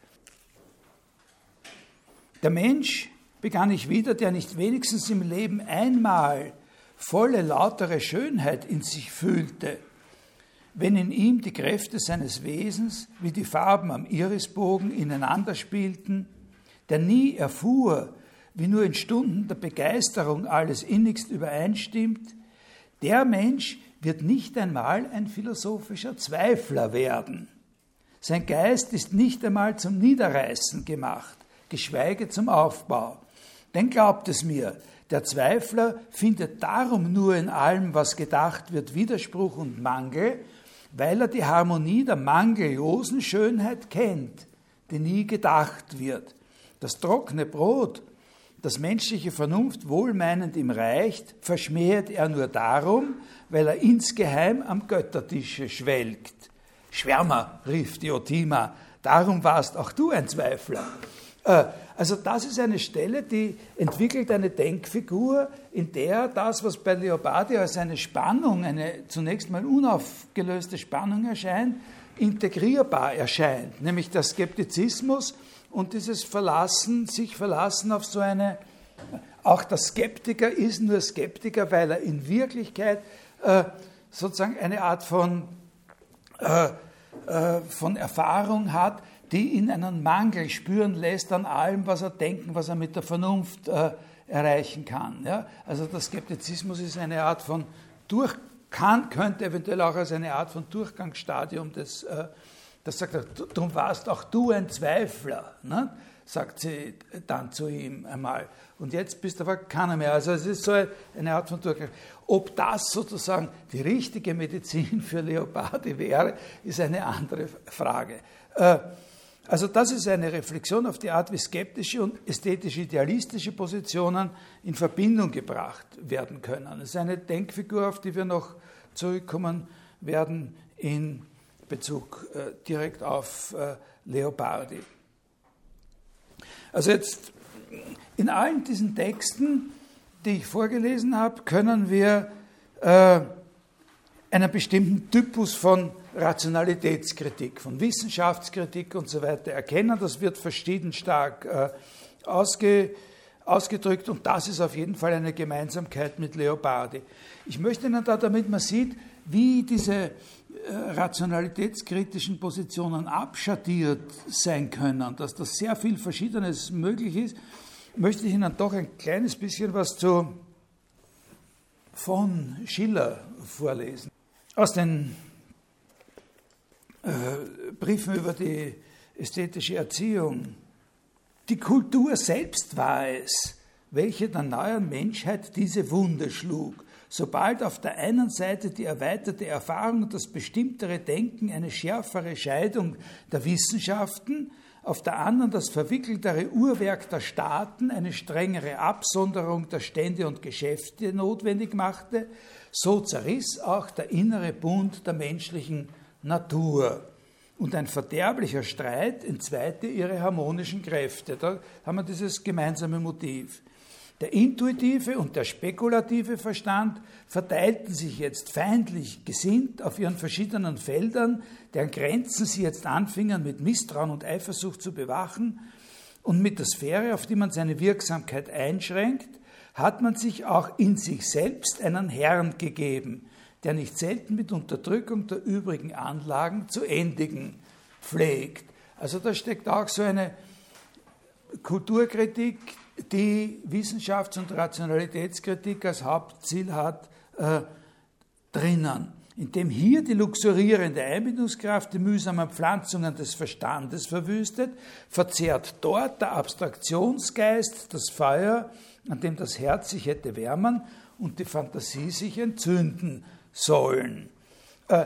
[SPEAKER 1] Der Mensch, begann ich wieder, der nicht wenigstens im Leben einmal volle, lautere Schönheit in sich fühlte, wenn in ihm die Kräfte seines Wesens wie die Farben am Irisbogen ineinander spielten, der nie erfuhr, wie nur in Stunden der Begeisterung alles innigst übereinstimmt, der Mensch wird nicht einmal ein philosophischer Zweifler werden. Sein Geist ist nicht einmal zum Niederreißen gemacht, geschweige zum Aufbau. Denn glaubt es mir, der Zweifler findet darum nur in allem, was gedacht wird, Widerspruch und Mangel, weil er die Harmonie der mangellosen Schönheit kennt, die nie gedacht wird. Das trockene Brot, das menschliche Vernunft wohlmeinend ihm reicht, verschmäht er nur darum, weil er insgeheim am Göttertische schwelgt. Schwärmer, rief Diotima, darum warst auch du ein Zweifler. Äh, also das ist eine Stelle, die entwickelt eine Denkfigur, in der das, was bei Leopardi als eine Spannung, eine zunächst mal unaufgelöste Spannung erscheint, integrierbar erscheint, nämlich der Skeptizismus und dieses Verlassen, sich verlassen auf so eine, auch der Skeptiker ist nur Skeptiker, weil er in Wirklichkeit äh, sozusagen eine Art von, äh, äh, von Erfahrung hat, die ihn einen Mangel spüren lässt an allem, was er denken, was er mit der Vernunft äh, erreichen kann. Ja? Also der Skeptizismus ist eine Art von durch, kann, könnte eventuell auch als eine Art von Durchgangsstadium des äh, Das sagt er, darum warst auch du ein Zweifler, ne? Sagt sie dann zu ihm einmal. Und jetzt bist du aber keiner mehr. Also es ist so eine Art von Durchgang. Ob das sozusagen die richtige Medizin für Leopardi wäre, ist eine andere Frage. Also das ist eine Reflexion auf die Art, wie skeptische und ästhetisch-idealistische Positionen in Verbindung gebracht werden können. Es ist eine Denkfigur, auf die wir noch zurückkommen werden in Bezug äh, direkt auf äh, Leopardi. Also jetzt in allen diesen Texten, die ich vorgelesen habe, können wir äh, einen bestimmten Typus von Rationalitätskritik, von Wissenschaftskritik und so weiter erkennen. Das wird verschieden stark äh, ausge, ausgedrückt und das ist auf jeden Fall eine Gemeinsamkeit mit Leopardi. Ich möchte Ihnen da, damit man sieht, wie diese rationalitätskritischen Positionen abschattiert sein können, dass das sehr viel Verschiedenes möglich ist, möchte ich Ihnen doch ein kleines bisschen was zu von Schiller vorlesen. Aus den äh, Briefen über die ästhetische Erziehung. Die Kultur selbst war es, welche der neuen Menschheit diese Wunde schlug. Sobald auf der einen Seite die erweiterte Erfahrung und das bestimmtere Denken eine schärfere Scheidung der Wissenschaften, auf der anderen das verwickeltere Uhrwerk der Staaten eine strengere Absonderung der Stände und Geschäfte notwendig machte, so zerriss auch der innere Bund der menschlichen Natur. Und ein verderblicher Streit entzweite ihre harmonischen Kräfte. Da haben wir dieses gemeinsame Motiv. Der intuitive und der spekulative Verstand verteilten sich jetzt feindlich gesinnt auf ihren verschiedenen Feldern, deren Grenzen sie jetzt anfingen mit Misstrauen und Eifersucht zu bewachen, und mit der Sphäre, auf die man seine Wirksamkeit einschränkt, hat man sich auch in sich selbst einen Herrn gegeben, der nicht selten mit Unterdrückung der übrigen Anlagen zu endigen pflegt. Also da steckt auch so eine Kulturkritik, die Wissenschafts- und Rationalitätskritik als Hauptziel hat, äh, drinnen, indem hier die luxurierende Einbildungskraft die mühsamen Pflanzungen des Verstandes verwüstet, verzehrt dort der Abstraktionsgeist das Feuer, an dem das Herz sich hätte wärmen und die Fantasie sich entzünden sollen. Äh,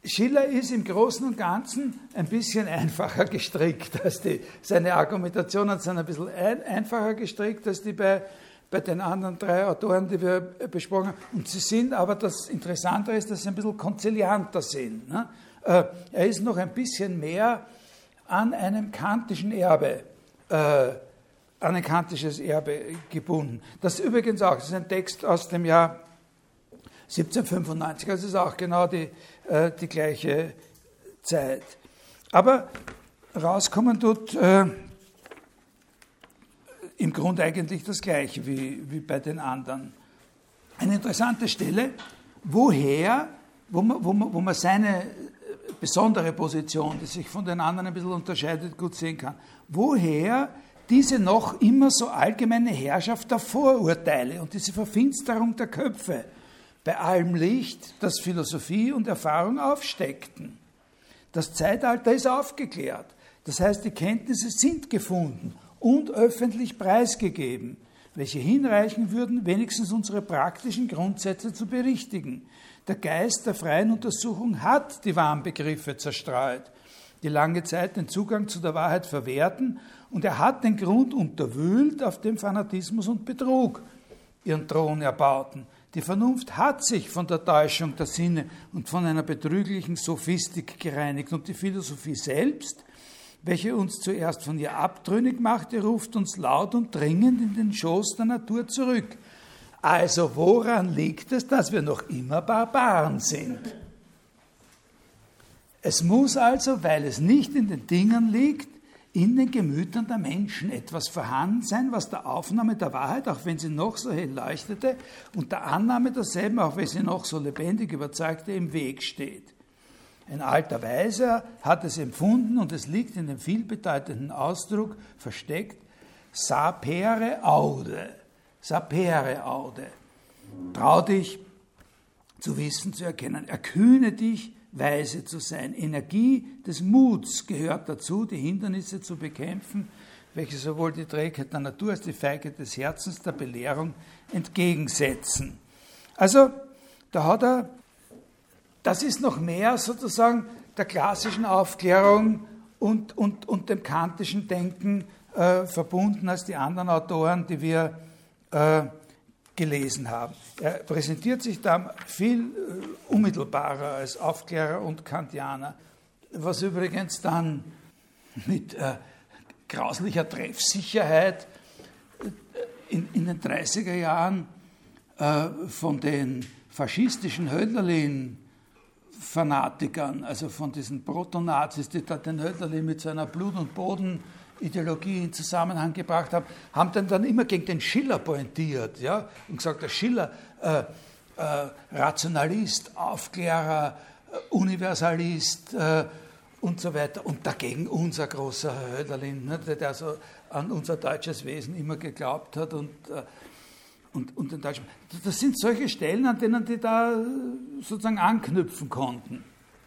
[SPEAKER 1] Schiller ist im Großen und Ganzen ein bisschen einfacher gestrickt als die, seine Argumentationen sind ein bisschen ein, einfacher gestrickt als die bei, bei den anderen drei Autoren, die wir besprochen haben. Und sie sind, aber das Interessante ist, dass sie ein bisschen konzilianter sind. Ne? Äh, er ist noch ein bisschen mehr an einem kantischen Erbe, äh, an ein kantisches Erbe gebunden. Das ist übrigens auch, das ist ein Text aus dem Jahr siebzehnhundertfünfundneunzig, also ist auch genau die, äh, die gleiche Zeit. Aber rauskommen tut äh, im Grunde eigentlich das Gleiche wie, wie bei den anderen. Eine interessante Stelle, woher, wo man, wo man, wo man seine besondere Position, die sich von den anderen ein bisschen unterscheidet, gut sehen kann, woher diese noch immer so allgemeine Herrschaft der Vorurteile und diese Verfinsterung der Köpfe bei allem Licht, das Philosophie und Erfahrung aufsteckten. Das Zeitalter ist aufgeklärt. Das heißt, die Kenntnisse sind gefunden und öffentlich preisgegeben, welche hinreichen würden, wenigstens unsere praktischen Grundsätze zu berichtigen. Der Geist der freien Untersuchung hat die wahren Begriffe zerstreut, die lange Zeit den Zugang zu der Wahrheit verwehrten, und er hat den Grund unterwühlt, auf dem Fanatismus und Betrug ihren Thron erbauten. Die Vernunft hat sich von der Täuschung der Sinne und von einer betrüglichen Sophistik gereinigt, und die Philosophie selbst, welche uns zuerst von ihr abtrünnig machte, ruft uns laut und dringend in den Schoß der Natur zurück. Also woran liegt es, dass wir noch immer Barbaren sind? Es muss also, weil es nicht in den Dingen liegt, in den Gemütern der Menschen etwas vorhanden sein, was der Aufnahme der Wahrheit, auch wenn sie noch so hell leuchtete, und der Annahme derselben, auch wenn sie noch so lebendig überzeugte, im Weg steht. Ein alter Weiser hat es empfunden, und es liegt in dem vielbedeutenden Ausdruck versteckt, sapere aude, sapere aude. Trau dich zu wissen, zu erkennen, erkühne dich, weise zu sein. Energie des Muts gehört dazu, die Hindernisse zu bekämpfen, welche sowohl die Trägheit der Natur als die Feigheit des Herzens der Belehrung entgegensetzen. Also, da hat er, das ist noch mehr sozusagen der klassischen Aufklärung und, und, und dem kantischen Denken äh, verbunden als die anderen Autoren, die wir äh, gelesen haben. Er präsentiert sich da viel äh, unmittelbarer als Aufklärer und Kantianer, was übrigens dann mit äh, grauslicher Treffsicherheit in, in den dreißiger Jahren äh, von den faschistischen Hölderlin-Fanatikern, also von diesen Protonazis, die da den Hölderlin mit seiner Blut- und Bodenideologie in Zusammenhang gebracht haben, haben dann, dann immer gegen den Schiller pointiert, ja, und gesagt, der Schiller, äh, äh, Rationalist, Aufklärer, äh, Universalist äh, und so weiter, und dagegen unser großer Hölderlin, ne, der, der so an unser deutsches Wesen immer geglaubt hat und, äh, und, und den Deutschen. Das sind solche Stellen, an denen die da sozusagen anknüpfen konnten.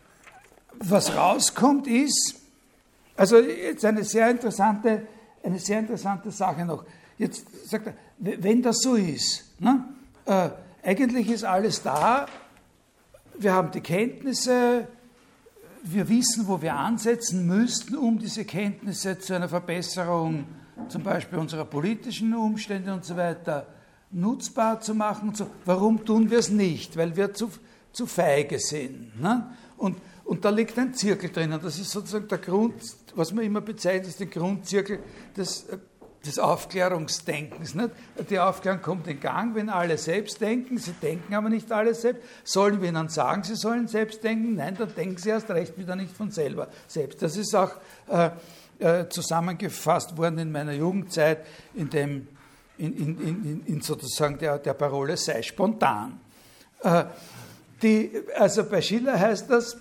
[SPEAKER 1] Was rauskommt ist, also jetzt eine sehr interessante, eine sehr interessante Sache noch. Jetzt sagt er, wenn das so ist, ne, äh, eigentlich ist alles da, wir haben die Kenntnisse, wir wissen, wo wir ansetzen müssten, um diese Kenntnisse zu einer Verbesserung zum Beispiel unserer politischen Umstände und so weiter nutzbar zu machen. Und so. Warum tun wir es nicht? Weil wir zu, zu feige sind. Ne? Und, und da liegt ein Zirkel drinnen. Das ist sozusagen der Grund, was man immer bezeichnet, ist der Grundzirkel des, des Aufklärungsdenkens. Nicht? Die Aufklärung kommt in Gang, wenn alle selbst denken. Sie denken aber nicht alle selbst. Sollen wir ihnen sagen, sie sollen selbst denken? Nein, dann denken sie erst recht wieder nicht von selber selbst. Das ist auch äh, äh, zusammengefasst worden in meiner Jugendzeit, in dem In, in, in, in sozusagen der, der Parole sei spontan. Äh, die, also bei Schiller heißt das,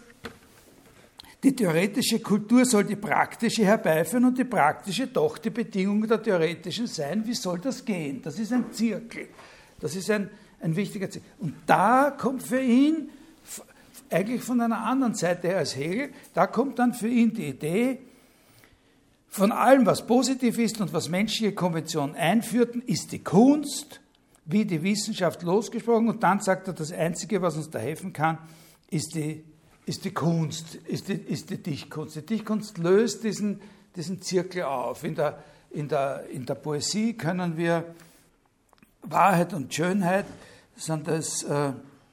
[SPEAKER 1] die theoretische Kultur soll die praktische herbeiführen und die praktische doch die Bedingung der theoretischen sein. Wie soll das gehen? Das ist ein Zirkel. Das ist ein, ein wichtiger Zirkel. Und da kommt für ihn, eigentlich von einer anderen Seite her als Hegel, da kommt dann für ihn die Idee, von allem, was positiv ist und was menschliche Konventionen einführten, ist die Kunst, wie die Wissenschaft losgesprochen. Und dann sagt er, das Einzige, was uns da helfen kann, ist die ist die Kunst, ist die, ist die Dichtkunst. Die Dichtkunst löst diesen, diesen Zirkel auf. In der, in, der, in der Poesie können wir Wahrheit und Schönheit, sind das äh,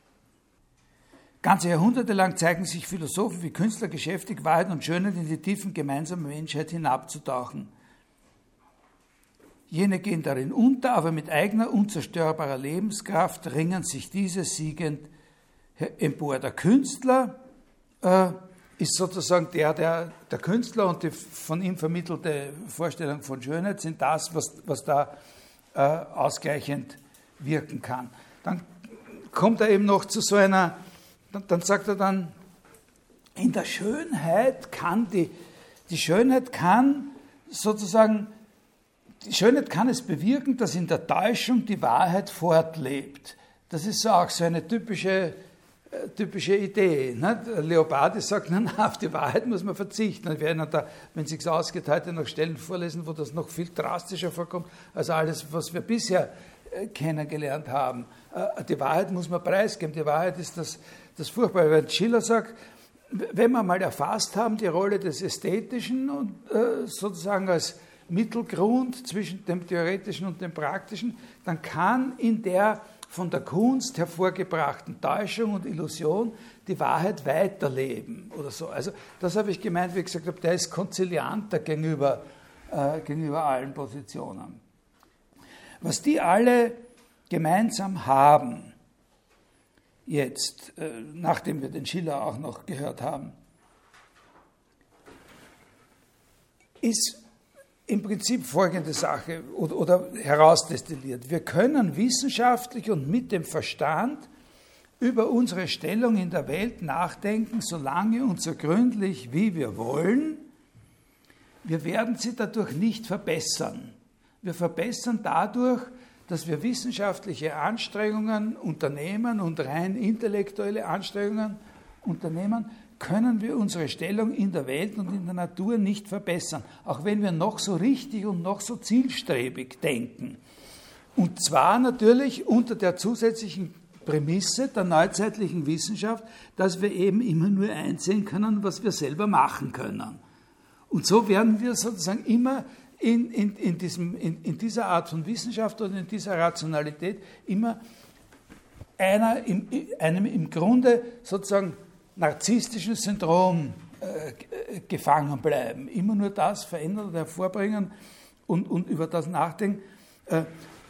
[SPEAKER 1] ganze Jahrhunderte lang zeigen sich Philosophen wie Künstler geschäftig, Wahrheit und Schönheit in die Tiefen gemeinsamer Menschheit hinabzutauchen. Jene gehen darin unter, aber mit eigener unzerstörbarer Lebenskraft ringen sich diese siegend empor. Der Künstler äh, ist sozusagen der, der, der Künstler und die von ihm vermittelte Vorstellung von Schönheit sind das, was, was da äh, ausgleichend wirken kann. Dann kommt er eben noch zu so einer, dann, dann sagt er dann, in der Schönheit kann die, die Schönheit kann sozusagen, die Schönheit kann es bewirken, dass in der Täuschung die Wahrheit fortlebt. Das ist so auch so eine typische typische Idee. Nicht? Leopardi sagt, nein, auf die Wahrheit muss man verzichten. Und wir werden da, wenn es sich ausgeht, heute noch Stellen vorlesen, wo das noch viel drastischer vorkommt, als alles, was wir bisher äh, kennengelernt haben. Äh, die Wahrheit muss man preisgeben. Die Wahrheit ist das, das Furchtbare. Wenn Schiller sagt, wenn wir mal erfasst haben, die Rolle des Ästhetischen und äh, sozusagen als Mittelgrund zwischen dem Theoretischen und dem Praktischen, dann kann in der von der Kunst hervorgebrachten Täuschung und Illusion die Wahrheit weiterleben oder so. Also das habe ich gemeint, wie ich gesagt habe, der ist konzilianter gegenüber, äh, gegenüber allen Positionen. Was die alle gemeinsam haben, jetzt, äh, nachdem wir den Schiller auch noch gehört haben, ist im Prinzip folgende Sache oder, oder herausdestilliert. Wir können wissenschaftlich und mit dem Verstand über unsere Stellung in der Welt nachdenken, so lange und so gründlich, wie wir wollen. Wir werden sie dadurch nicht verbessern. Wir verbessern dadurch, dass wir wissenschaftliche Anstrengungen unternehmen und rein intellektuelle Anstrengungen unternehmen, können wir unsere Stellung in der Welt und in der Natur nicht verbessern, auch wenn wir noch so richtig und noch so zielstrebig denken. Und zwar natürlich unter der zusätzlichen Prämisse der neuzeitlichen Wissenschaft, dass wir eben immer nur einsehen können, was wir selber machen können. Und so werden wir sozusagen immer in, in, in, diesem, in, in dieser Art von Wissenschaft oder in dieser Rationalität immer einer im, einem im Grunde sozusagen narzisstischen Syndrom äh, gefangen bleiben. Immer nur das verändern oder hervorbringen und, und über das nachdenken, äh,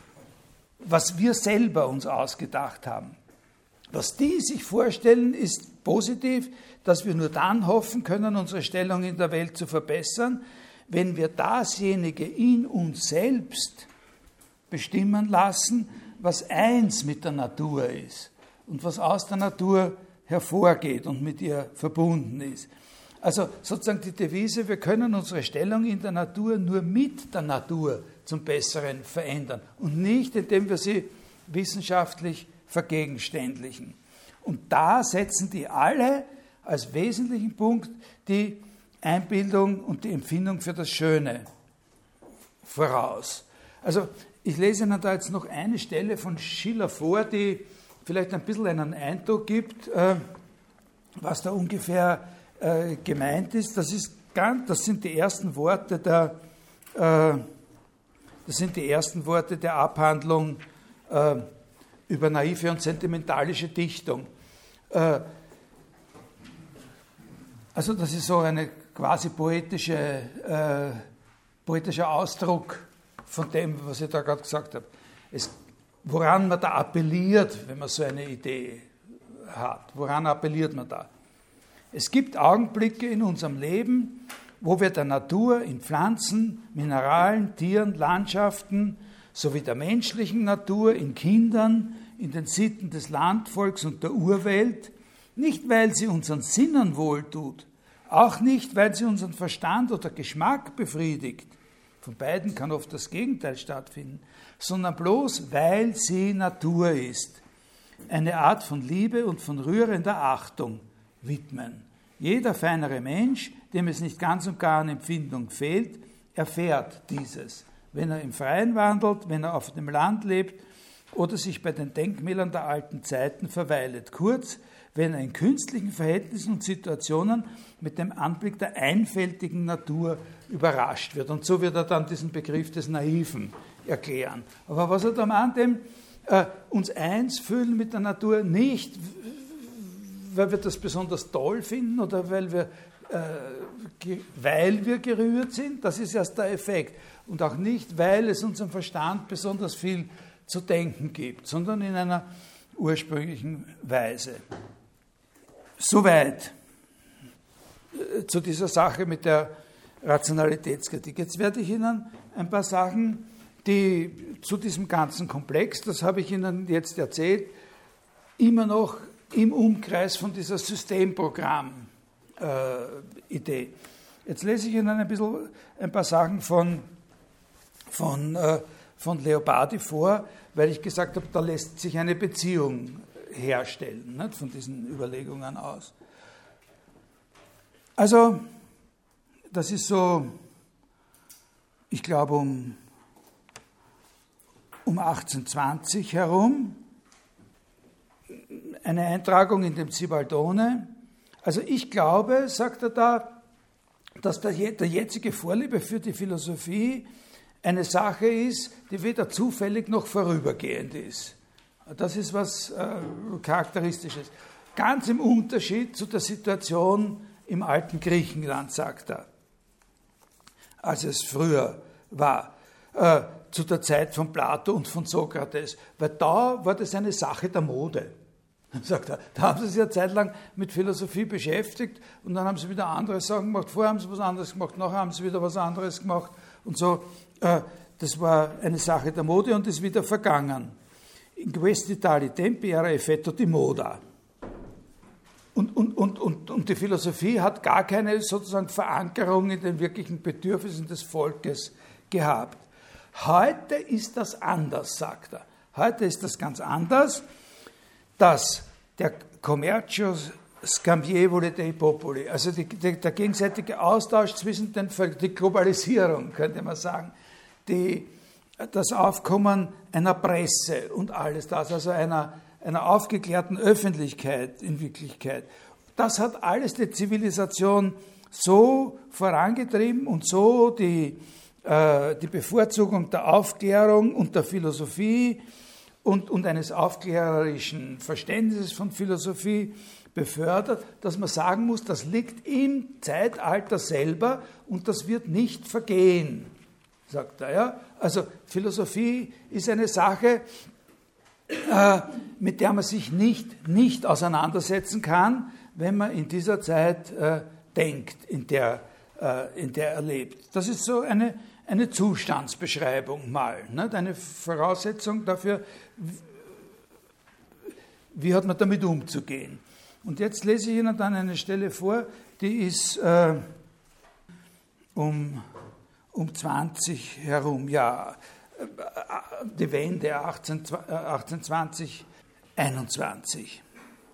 [SPEAKER 1] was wir selber uns ausgedacht haben. Was die sich vorstellen, ist positiv, dass wir nur dann hoffen können, unsere Stellung in der Welt zu verbessern, wenn wir dasjenige in uns selbst bestimmen lassen, was eins mit der Natur ist und was aus der Natur hervorgeht und mit ihr verbunden ist. Also sozusagen die Devise, wir können unsere Stellung in der Natur nur mit der Natur zum Besseren verändern und nicht, indem wir sie wissenschaftlich vergegenständlichen. Und da setzen die alle als wesentlichen Punkt die Einbildung und die Empfindung für das Schöne voraus. Also ich lese Ihnen da jetzt noch eine Stelle von Schiller vor, die vielleicht ein bisschen einen Eindruck gibt, äh, was da ungefähr äh, gemeint ist. Das ist ganz, das sind die ersten Worte der, äh, das sind die ersten Worte der Abhandlung äh, über naive und sentimentalische Dichtung. Äh, also das ist so eine quasi poetische, äh, poetischer Ausdruck von dem, was ich da gerade gesagt habe. Es Woran man da appelliert, wenn man so eine Idee hat. Woran appelliert man da? Es gibt Augenblicke in unserem Leben, wo wir der Natur in Pflanzen, Mineralen, Tieren, Landschaften sowie der menschlichen Natur in Kindern, in den Sitten des Landvolks und der Urwelt, nicht weil sie unseren Sinnen wohltut, auch nicht weil sie unseren Verstand oder Geschmack befriedigt, von beiden kann oft das Gegenteil stattfinden, sondern bloß, weil sie Natur ist. Eine Art von Liebe und von rührender Achtung widmen. Jeder feinere Mensch, dem es nicht ganz und gar an Empfindung fehlt, erfährt dieses. Wenn er im Freien wandelt, wenn er auf dem Land lebt oder sich bei den Denkmälern der alten Zeiten verweilet. Kurz, wenn er in künstlichen Verhältnissen und Situationen mit dem Anblick der einfältigen Natur überrascht wird. Und so wird er dann diesen Begriff des Naiven erklären. Aber was er da meint, dem, äh, uns eins fühlen mit der Natur, nicht, weil wir das besonders toll finden oder weil wir, äh, weil wir gerührt sind, das ist erst der Effekt. Und auch nicht, weil es unserem Verstand besonders viel zu denken gibt, sondern in einer ursprünglichen Weise. Soweit äh, zu dieser Sache mit der Rationalitätskritik. Jetzt werde ich Ihnen ein paar Sachen, die zu diesem ganzen Komplex, das habe ich Ihnen jetzt erzählt, immer noch im Umkreis von dieser Systemprogramm-Idee. Äh, Jetzt lese ich Ihnen ein bisschen ein paar Sachen von, von, äh, von Leopardi vor, weil ich gesagt habe, da lässt sich eine Beziehung herstellen, nicht, von diesen Überlegungen aus. Also, das ist so, ich glaube, um, um achtzehnhundertzwanzig herum, eine Eintragung in dem Zibaldone. Also ich glaube, sagt er da, dass der, der jetzige Vorliebe für die Philosophie eine Sache ist, die weder zufällig noch vorübergehend ist. Das ist was äh, Charakteristisches. Ganz im Unterschied zu der Situation im alten Griechenland, sagt er, als es früher war, äh, zu der Zeit von Plato und von Sokrates. Weil da war das eine Sache der Mode. Sagt er, da haben sie sich eine Zeit lang mit Philosophie beschäftigt und dann haben sie wieder andere Sachen gemacht. Vorher haben sie was anderes gemacht, nachher haben sie wieder was anderes gemacht. Und so, äh, das war eine Sache der Mode und ist wieder vergangen. In questi tali tempi era effetto di moda. Und, und, und, und, und die Philosophie hat gar keine sozusagen Verankerung in den wirklichen Bedürfnissen des Volkes gehabt. Heute ist das anders, sagt er. Heute ist das ganz anders, dass der Commercio scambievole dei popoli, also die, die, der gegenseitige Austausch zwischen den Völkern, die Globalisierung, könnte man sagen, die, das Aufkommen einer Presse und alles das, also einer, einer aufgeklärten Öffentlichkeit in Wirklichkeit, das hat alles die Zivilisation so vorangetrieben und so die, äh, die Bevorzugung der Aufklärung und der Philosophie und, und eines aufklärerischen Verständnisses von Philosophie befördert, dass man sagen muss, das liegt im Zeitalter selber und das wird nicht vergehen, sagt er. Ja? Also Philosophie ist eine Sache, äh, mit der man sich nicht, nicht auseinandersetzen kann, wenn man in dieser Zeit äh, denkt, in der, äh, in der er lebt. Das ist so eine, eine Zustandsbeschreibung mal, nicht? Eine Voraussetzung dafür, wie hat man damit umzugehen. Und jetzt lese ich Ihnen dann eine Stelle vor, die ist äh, um, um zwanzig herum, ja, die Wende achtzehnhundertzwanzig, einundzwanzig.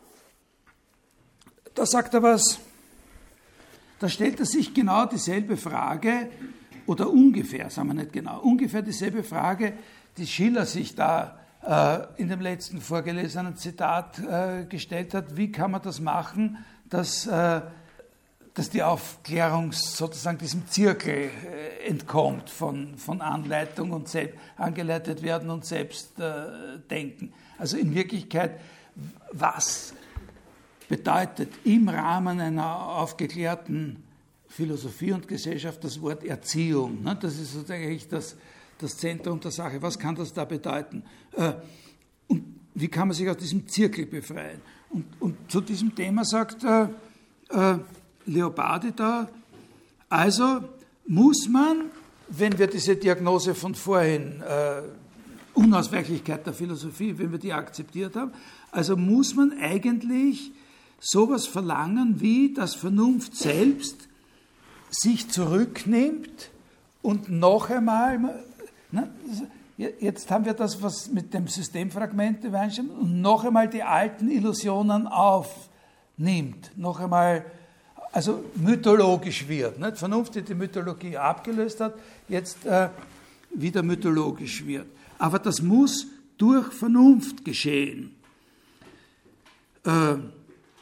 [SPEAKER 1] Da sagt er was, da stellt er sich genau dieselbe Frage, oder ungefähr, sagen wir nicht genau, ungefähr dieselbe Frage, die Schiller sich da in dem letzten vorgelesenen Zitat äh, gestellt hat, wie kann man das machen, dass, äh, dass die Aufklärung sozusagen diesem Zirkel äh, entkommt von, von Anleitung und selbst angeleitet werden und selbst äh, denken. Also in Wirklichkeit, was bedeutet im Rahmen einer aufgeklärten Philosophie und Gesellschaft das Wort Erziehung? Ne? Das ist sozusagen eigentlich das das Zentrum der Sache. Was kann das da bedeuten? Und wie kann man sich aus diesem Zirkel befreien? Und, und zu diesem Thema sagt äh, äh, Leopardi da, also muss man, wenn wir diese Diagnose von vorhin, äh, Unausweichlichkeit der Philosophie, wenn wir die akzeptiert haben, also muss man eigentlich sowas verlangen, wie dass Vernunft selbst sich zurücknimmt und noch einmal, na, jetzt haben wir das, was mit dem Systemfragment übereinstimmt, und noch einmal die alten Illusionen aufnimmt, noch einmal, also mythologisch wird. Nicht? Vernunft, die die Mythologie abgelöst hat, jetzt äh, wieder mythologisch wird. Aber das muss durch Vernunft geschehen. Äh,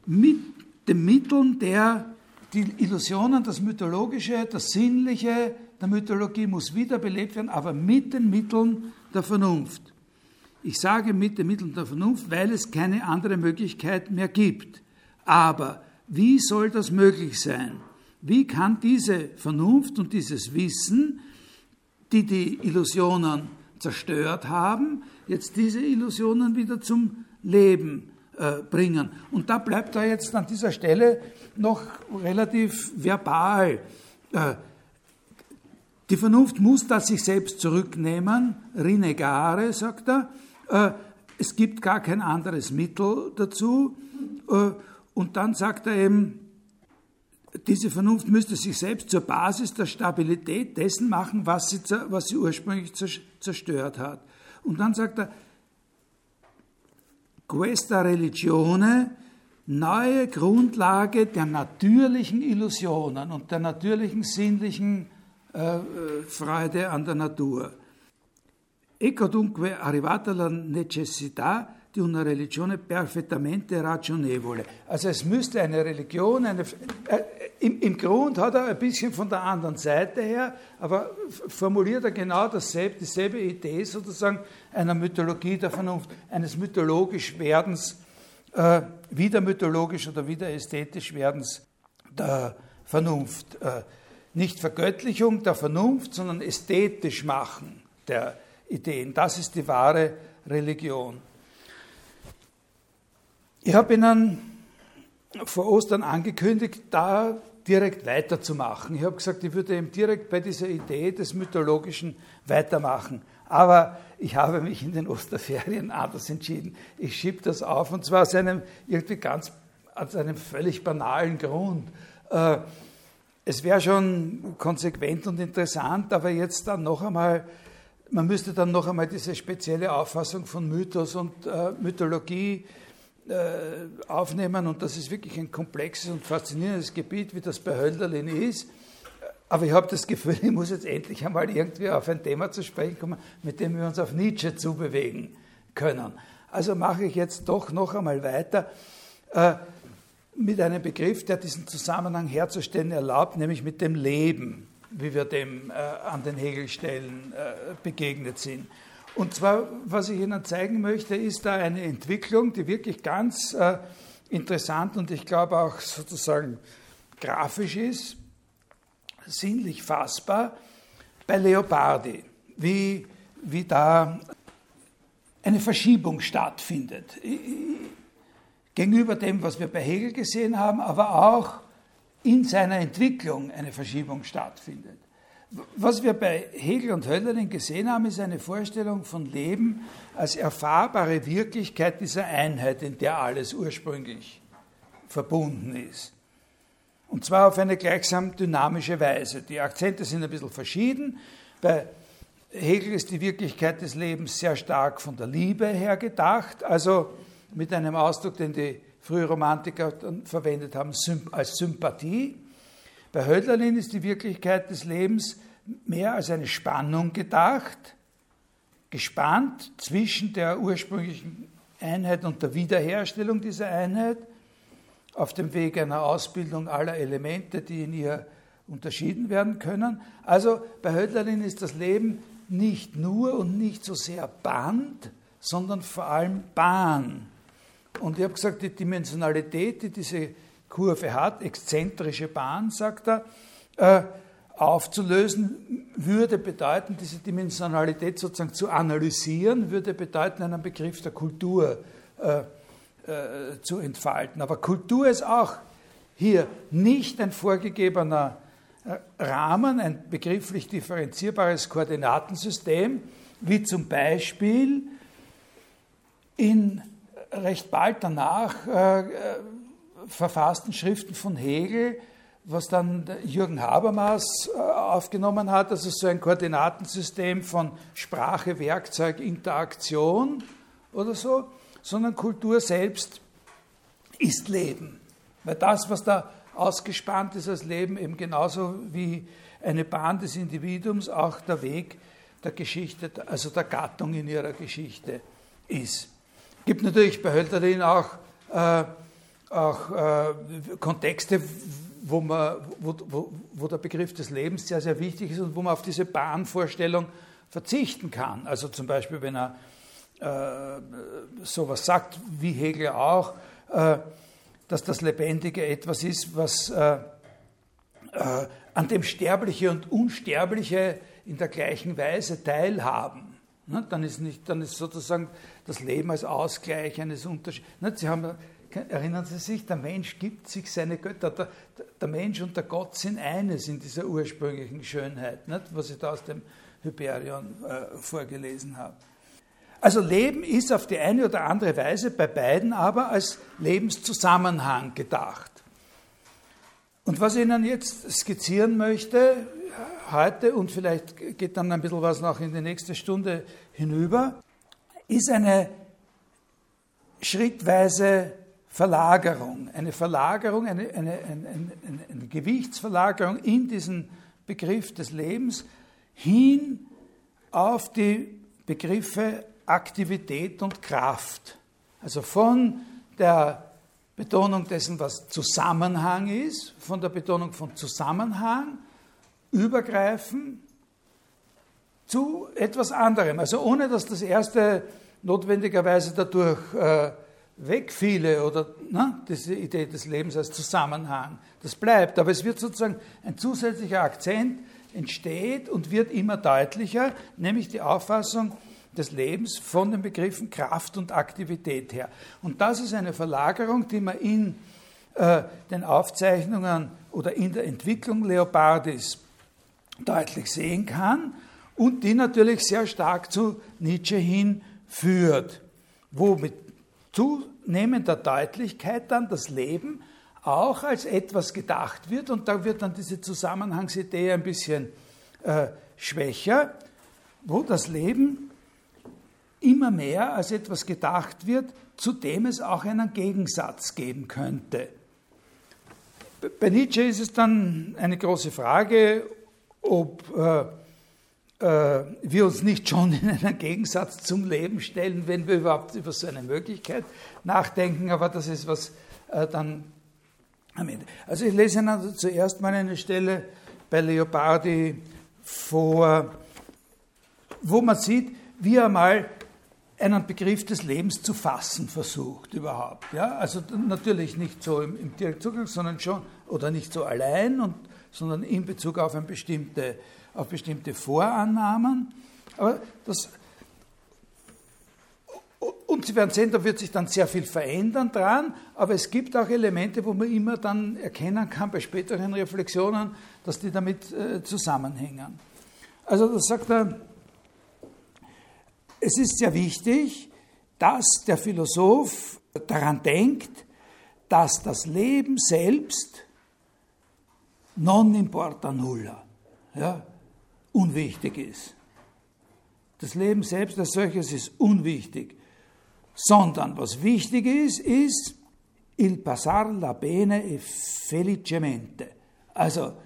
[SPEAKER 1] mit den Mitteln der, die Illusionen, das Mythologische, das Sinnliche der Mythologie muss wiederbelebt werden, aber mit den Mitteln der Vernunft. Ich sage mit den Mitteln der Vernunft, weil es keine andere Möglichkeit mehr gibt. Aber wie soll das möglich sein? Wie kann diese Vernunft und dieses Wissen, die die Illusionen zerstört haben, jetzt diese Illusionen wieder zum Leben äh, bringen? Und da bleibt er jetzt an dieser Stelle noch relativ verbal. Äh, die Vernunft muss das sich selbst zurücknehmen, rinegare, sagt er. Äh, es gibt gar kein anderes Mittel dazu. Äh, und dann sagt er eben, diese Vernunft müsste sich selbst zur Basis der Stabilität dessen machen, was sie, was sie ursprünglich zerstört hat. Und dann sagt er, questa religione, neue Grundlage der natürlichen Illusionen und der natürlichen sinnlichen äh, Freude an der Natur. Ecco dunque arrivata la necessità di una religione perfettamente ragionevole. Also es müsste eine Religion, eine, äh, im, im Grund hat er ein bisschen von der anderen Seite her, aber formuliert er genau dasselbe, dieselbe Idee sozusagen einer Mythologie der Vernunft, eines mythologisch Werdens, äh, wieder mythologisch oder wieder ästhetisch Werdens der Vernunft. Äh, nicht Vergöttlichung der Vernunft, sondern ästhetisch machen der Ideen. Das ist die wahre Religion. Ich habe Ihnen vor Ostern angekündigt, da direkt weiterzumachen. Ich habe gesagt, ich würde eben direkt bei dieser Idee des Mythologischen weitermachen. Aber ich habe mich in den Osterferien anders entschieden. Ich schiebe das auf, und zwar aus einem irgendwie ganz, aus einem völlig banalen Grund. Äh, es wäre schon konsequent und interessant, aber jetzt dann noch einmal, man müsste dann noch einmal diese spezielle Auffassung von Mythos und äh, Mythologie aufnehmen, und das ist wirklich ein komplexes und faszinierendes Gebiet, wie das bei Hölderlin ist. Aber ich habe das Gefühl, ich muss jetzt endlich einmal irgendwie auf ein Thema zu sprechen kommen, mit dem wir uns auf Nietzsche zubewegen können. Also mache ich jetzt doch noch einmal weiter äh, mit einem Begriff, der diesen Zusammenhang herzustellen erlaubt, nämlich mit dem Leben, wie wir dem äh, an den Hegelstellen äh, begegnet sind. Und zwar, was ich Ihnen zeigen möchte, ist da eine Entwicklung, die wirklich ganz äh, interessant und ich glaube auch sozusagen grafisch ist, sinnlich fassbar, bei Leopardi, wie, wie da eine Verschiebung stattfindet. Gegenüber dem, was wir bei Hegel gesehen haben, aber auch in seiner Entwicklung eine Verschiebung stattfindet. Was wir bei Hegel und Hölderlin gesehen haben, ist eine Vorstellung von Leben als erfahrbare Wirklichkeit dieser Einheit, in der alles ursprünglich verbunden ist. Und zwar auf eine gleichsam dynamische Weise. Die Akzente sind ein bisschen verschieden. Bei Hegel ist die Wirklichkeit des Lebens sehr stark von der Liebe her gedacht, also mit einem Ausdruck, den die Frühromantiker verwendet haben, als Sympathie. Bei Hölderlin ist die Wirklichkeit des Lebens mehr als eine Spannung gedacht, gespannt zwischen der ursprünglichen Einheit und der Wiederherstellung dieser Einheit, auf dem Weg einer Ausbildung aller Elemente, die in ihr unterschieden werden können. Also bei Hölderlin ist das Leben nicht nur und nicht so sehr Band, sondern vor allem Bahn. Und ich habe gesagt, die Dimensionalität, die diese Kurve hat, exzentrische Bahn, sagt er, äh, aufzulösen, würde bedeuten, diese Dimensionalität sozusagen zu analysieren, würde bedeuten, einen Begriff der Kultur äh, äh, zu entfalten. Aber Kultur ist auch hier nicht ein vorgegebener äh, Rahmen, ein begrifflich differenzierbares Koordinatensystem, wie zum Beispiel in recht bald danach äh, verfassten Schriften von Hegel, was dann Jürgen Habermas aufgenommen hat, also so ein Koordinatensystem von Sprache, Werkzeug, Interaktion oder so, sondern Kultur selbst ist Leben. Weil das, was da ausgespannt ist als Leben, eben genauso wie eine Bahn des Individuums auch der Weg der Geschichte, also der Gattung in ihrer Geschichte ist. Es gibt natürlich bei Hölderlin auch äh, auch äh, Kontexte, wo, man, wo, wo, wo der Begriff des Lebens sehr, sehr wichtig ist und wo man auf diese Bahnvorstellung verzichten kann. Also zum Beispiel, wenn er äh, sowas sagt, wie Hegel auch, äh, dass das Lebendige etwas ist, was äh, äh, an dem Sterbliche und Unsterbliche in der gleichen Weise teilhaben. Ne? Dann ist nicht, dann ist sozusagen das Leben als Ausgleich eines Unterschieds. Ne? Sie haben, erinnern Sie sich, der Mensch gibt sich seine Götter. Der, der Mensch und der Gott sind eines in dieser ursprünglichen Schönheit, nicht? Was ich da aus dem Hyperion äh, vorgelesen habe. Also Leben ist auf die eine oder andere Weise bei beiden aber als Lebenszusammenhang gedacht. Und was ich Ihnen jetzt skizzieren möchte, heute und vielleicht geht dann ein bisschen was noch in die nächste Stunde hinüber, ist eine schrittweise Verlagerung, eine Verlagerung, eine, eine, eine, eine, eine Gewichtsverlagerung in diesen Begriff des Lebens hin auf die Begriffe Aktivität und Kraft. Also von der Betonung dessen, was Zusammenhang ist, von der Betonung von Zusammenhang, übergreifen zu etwas anderem. Also ohne, dass das erste notwendigerweise dadurch äh, wegfiele oder ne, diese Idee des Lebens als Zusammenhang. Das bleibt, aber es wird sozusagen ein zusätzlicher Akzent entsteht und wird immer deutlicher, nämlich die Auffassung des Lebens von den Begriffen Kraft und Aktivität her. Und das ist eine Verlagerung, die man in äh, den Aufzeichnungen oder in der Entwicklung Leopardis deutlich sehen kann und die natürlich sehr stark zu Nietzsche hinführt, wo mit zunehmender Deutlichkeit dann das Leben auch als etwas gedacht wird und da wird dann diese Zusammenhangsidee ein bisschen äh, schwächer, wo das Leben immer mehr als etwas gedacht wird, zu dem es auch einen Gegensatz geben könnte. Bei Nietzsche ist es dann eine große Frage, ob äh, äh, wir uns nicht schon in einen Gegensatz zum Leben stellen, wenn wir überhaupt über so eine Möglichkeit nachdenken, aber das ist was äh, dann am Ende. Also ich lese Ihnen also zuerst mal eine Stelle bei Leopardi vor, wo man sieht, wie er mal einen Begriff des Lebens zu fassen versucht überhaupt. Ja? Also natürlich nicht so im, im direkten Zugang, sondern schon, oder nicht so allein, und, sondern in Bezug auf, ein bestimmte, auf bestimmte Vorannahmen. Aber das, und Sie werden sehen, da wird sich dann sehr viel verändern dran, aber es gibt auch Elemente, wo man immer dann erkennen kann bei späteren Reflexionen, dass die damit äh, zusammenhängen. Also das sagt er, es ist sehr wichtig, dass der Philosoph daran denkt, dass das Leben selbst non importa nulla, ja, unwichtig ist. Das Leben selbst als solches ist unwichtig, sondern was wichtig ist, ist il passar la bene e felicemente, also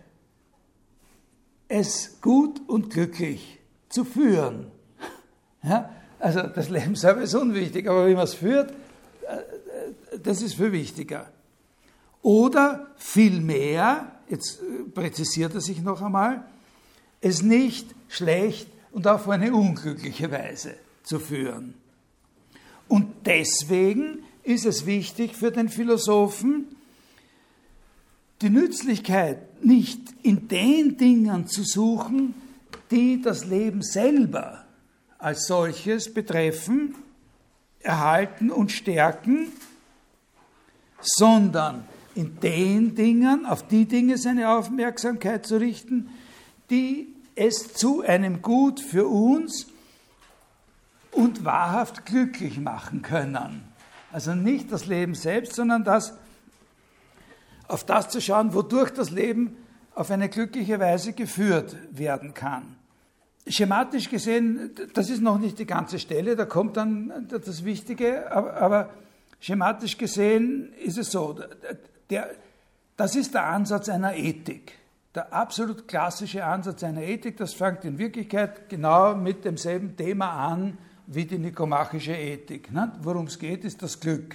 [SPEAKER 1] es gut und glücklich zu führen. Ja, also das Leben selber ist unwichtig, aber wie man es führt, das ist viel wichtiger. Oder vielmehr, jetzt präzisiert er sich noch einmal, es nicht schlecht und auf eine unglückliche Weise zu führen. Und deswegen ist es wichtig für den Philosophen, die Nützlichkeit nicht in den Dingen zu suchen, die das Leben selber als solches betreffen, erhalten und stärken, sondern in den Dingen, auf die Dinge seine Aufmerksamkeit zu richten, die es zu einem Gut für uns und wahrhaft glücklich machen können. Also nicht das Leben selbst, sondern das, auf das zu schauen, wodurch das Leben auf eine glückliche Weise geführt werden kann. Schematisch gesehen, das ist noch nicht die ganze Stelle, da kommt dann das Wichtige, aber, aber schematisch gesehen ist es so, der, das ist der Ansatz einer Ethik, der absolut klassische Ansatz einer Ethik, das fängt in Wirklichkeit genau mit demselben Thema an wie die nikomachische Ethik. Ne? Worum es geht, ist das Glück.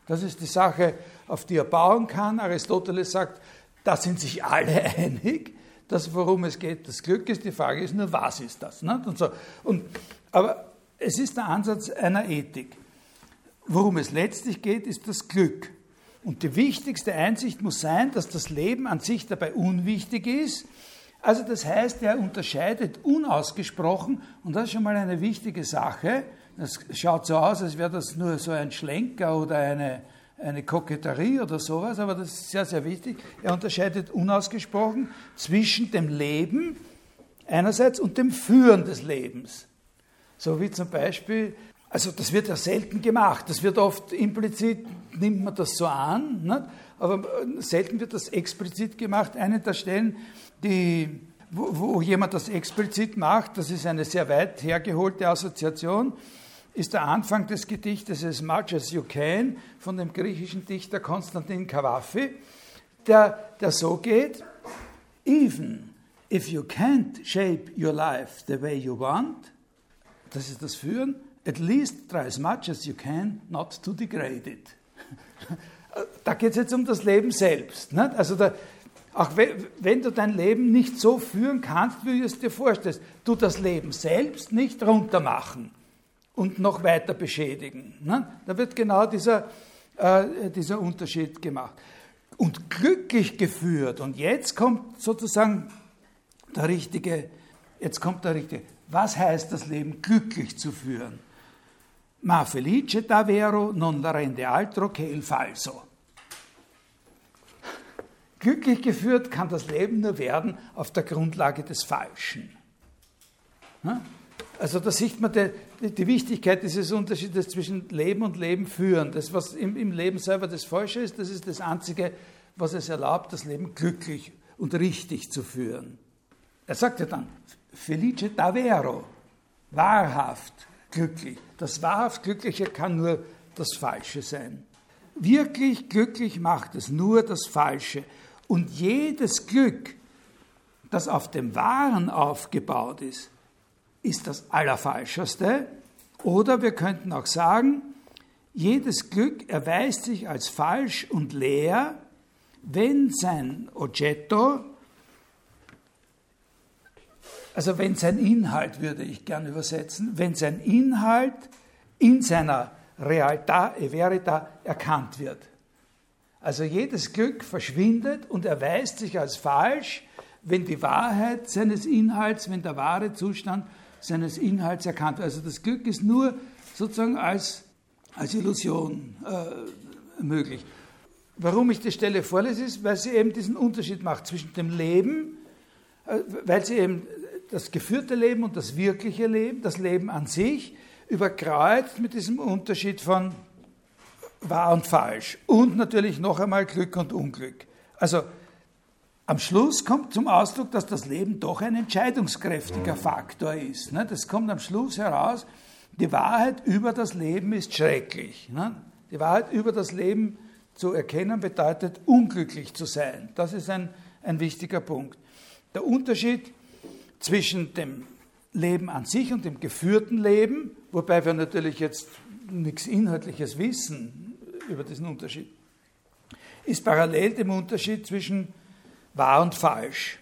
[SPEAKER 1] Das ist die Sache, auf die er bauen kann. Aristoteles sagt, da sind sich alle einig, dass worum es geht, das Glück ist. Die Frage ist nur, was ist das? Nicht? Und so. Und, aber es ist der Ansatz einer Ethik. Worum es letztlich geht, ist das Glück. Und die wichtigste Einsicht muss sein, dass das Leben an sich dabei unwichtig ist. Also das heißt, er unterscheidet unausgesprochen, und das ist schon mal eine wichtige Sache. Das schaut so aus, als wäre das nur so ein Schlenker oder eine, eine Koketterie oder sowas, aber das ist sehr, sehr wichtig. Er unterscheidet unausgesprochen zwischen dem Leben einerseits und dem Führen des Lebens. So wie zum Beispiel, also das wird ja selten gemacht, das wird oft implizit, nimmt man das so an, nicht? Aber selten wird das explizit gemacht. Eine der Stellen, die, wo, wo jemand das explizit macht, das ist eine sehr weit hergeholte Assoziation, ist der Anfang des Gedichtes As Much As You Can von dem griechischen Dichter Konstantin Kavafy, der, der so geht: Even if you can't shape your life the way you want, das ist das Führen, at least try as much as you can not to degrade it. Da geht es jetzt um das Leben selbst. Nicht? Also da, auch wenn, wenn du dein Leben nicht so führen kannst, wie du es dir vorstellst, du das Leben selbst nicht runtermachen und noch weiter beschädigen. Nicht? Da wird genau dieser, äh, dieser Unterschied gemacht. Und glücklich geführt, und jetzt kommt sozusagen der richtige, jetzt kommt der richtige, was heißt das Leben glücklich zu führen? Ma felice davvero non la rende altro che il falso. Glücklich geführt kann das Leben nur werden auf der Grundlage des Falschen. Also da sieht man die, die Wichtigkeit dieses Unterschiedes zwischen Leben und Leben führen. Das, was im, im Leben selber das Falsche ist, das ist das Einzige, was es erlaubt, das Leben glücklich und richtig zu führen. Er sagt ja dann, felice davvero, wahrhaft glücklich. Das wahrhaft Glückliche kann nur das Falsche sein. Wirklich glücklich macht es nur das Falsche. Und jedes Glück, das auf dem Wahren aufgebaut ist, ist das Allerfalscheste. Oder wir könnten auch sagen, jedes Glück erweist sich als falsch und leer, wenn sein Oggetto, also wenn sein Inhalt, würde ich gerne übersetzen, wenn sein Inhalt in seiner Realtà e Verità erkannt wird. Also jedes Glück verschwindet und erweist sich als falsch, wenn die Wahrheit seines Inhalts, wenn der wahre Zustand seines Inhalts erkannt wird. Also das Glück ist nur sozusagen als, als Illusion äh, möglich. Warum ich die Stelle vorlese, ist, weil sie eben diesen Unterschied macht zwischen dem Leben, äh, weil sie eben das geführte Leben und das wirkliche Leben, das Leben an sich, überkreuzt mit diesem Unterschied von wahr und falsch. Und natürlich noch einmal Glück und Unglück. Also am Schluss kommt zum Ausdruck, dass das Leben doch ein entscheidungskräftiger Faktor ist. Das kommt am Schluss heraus, die Wahrheit über das Leben ist schrecklich. Die Wahrheit über das Leben zu erkennen bedeutet, unglücklich zu sein. Das ist ein, ein wichtiger Punkt. Der Unterschied zwischen dem Leben an sich und dem geführten Leben, wobei wir natürlich jetzt nichts Inhaltliches wissen über diesen Unterschied, ist parallel dem Unterschied zwischen wahr und falsch.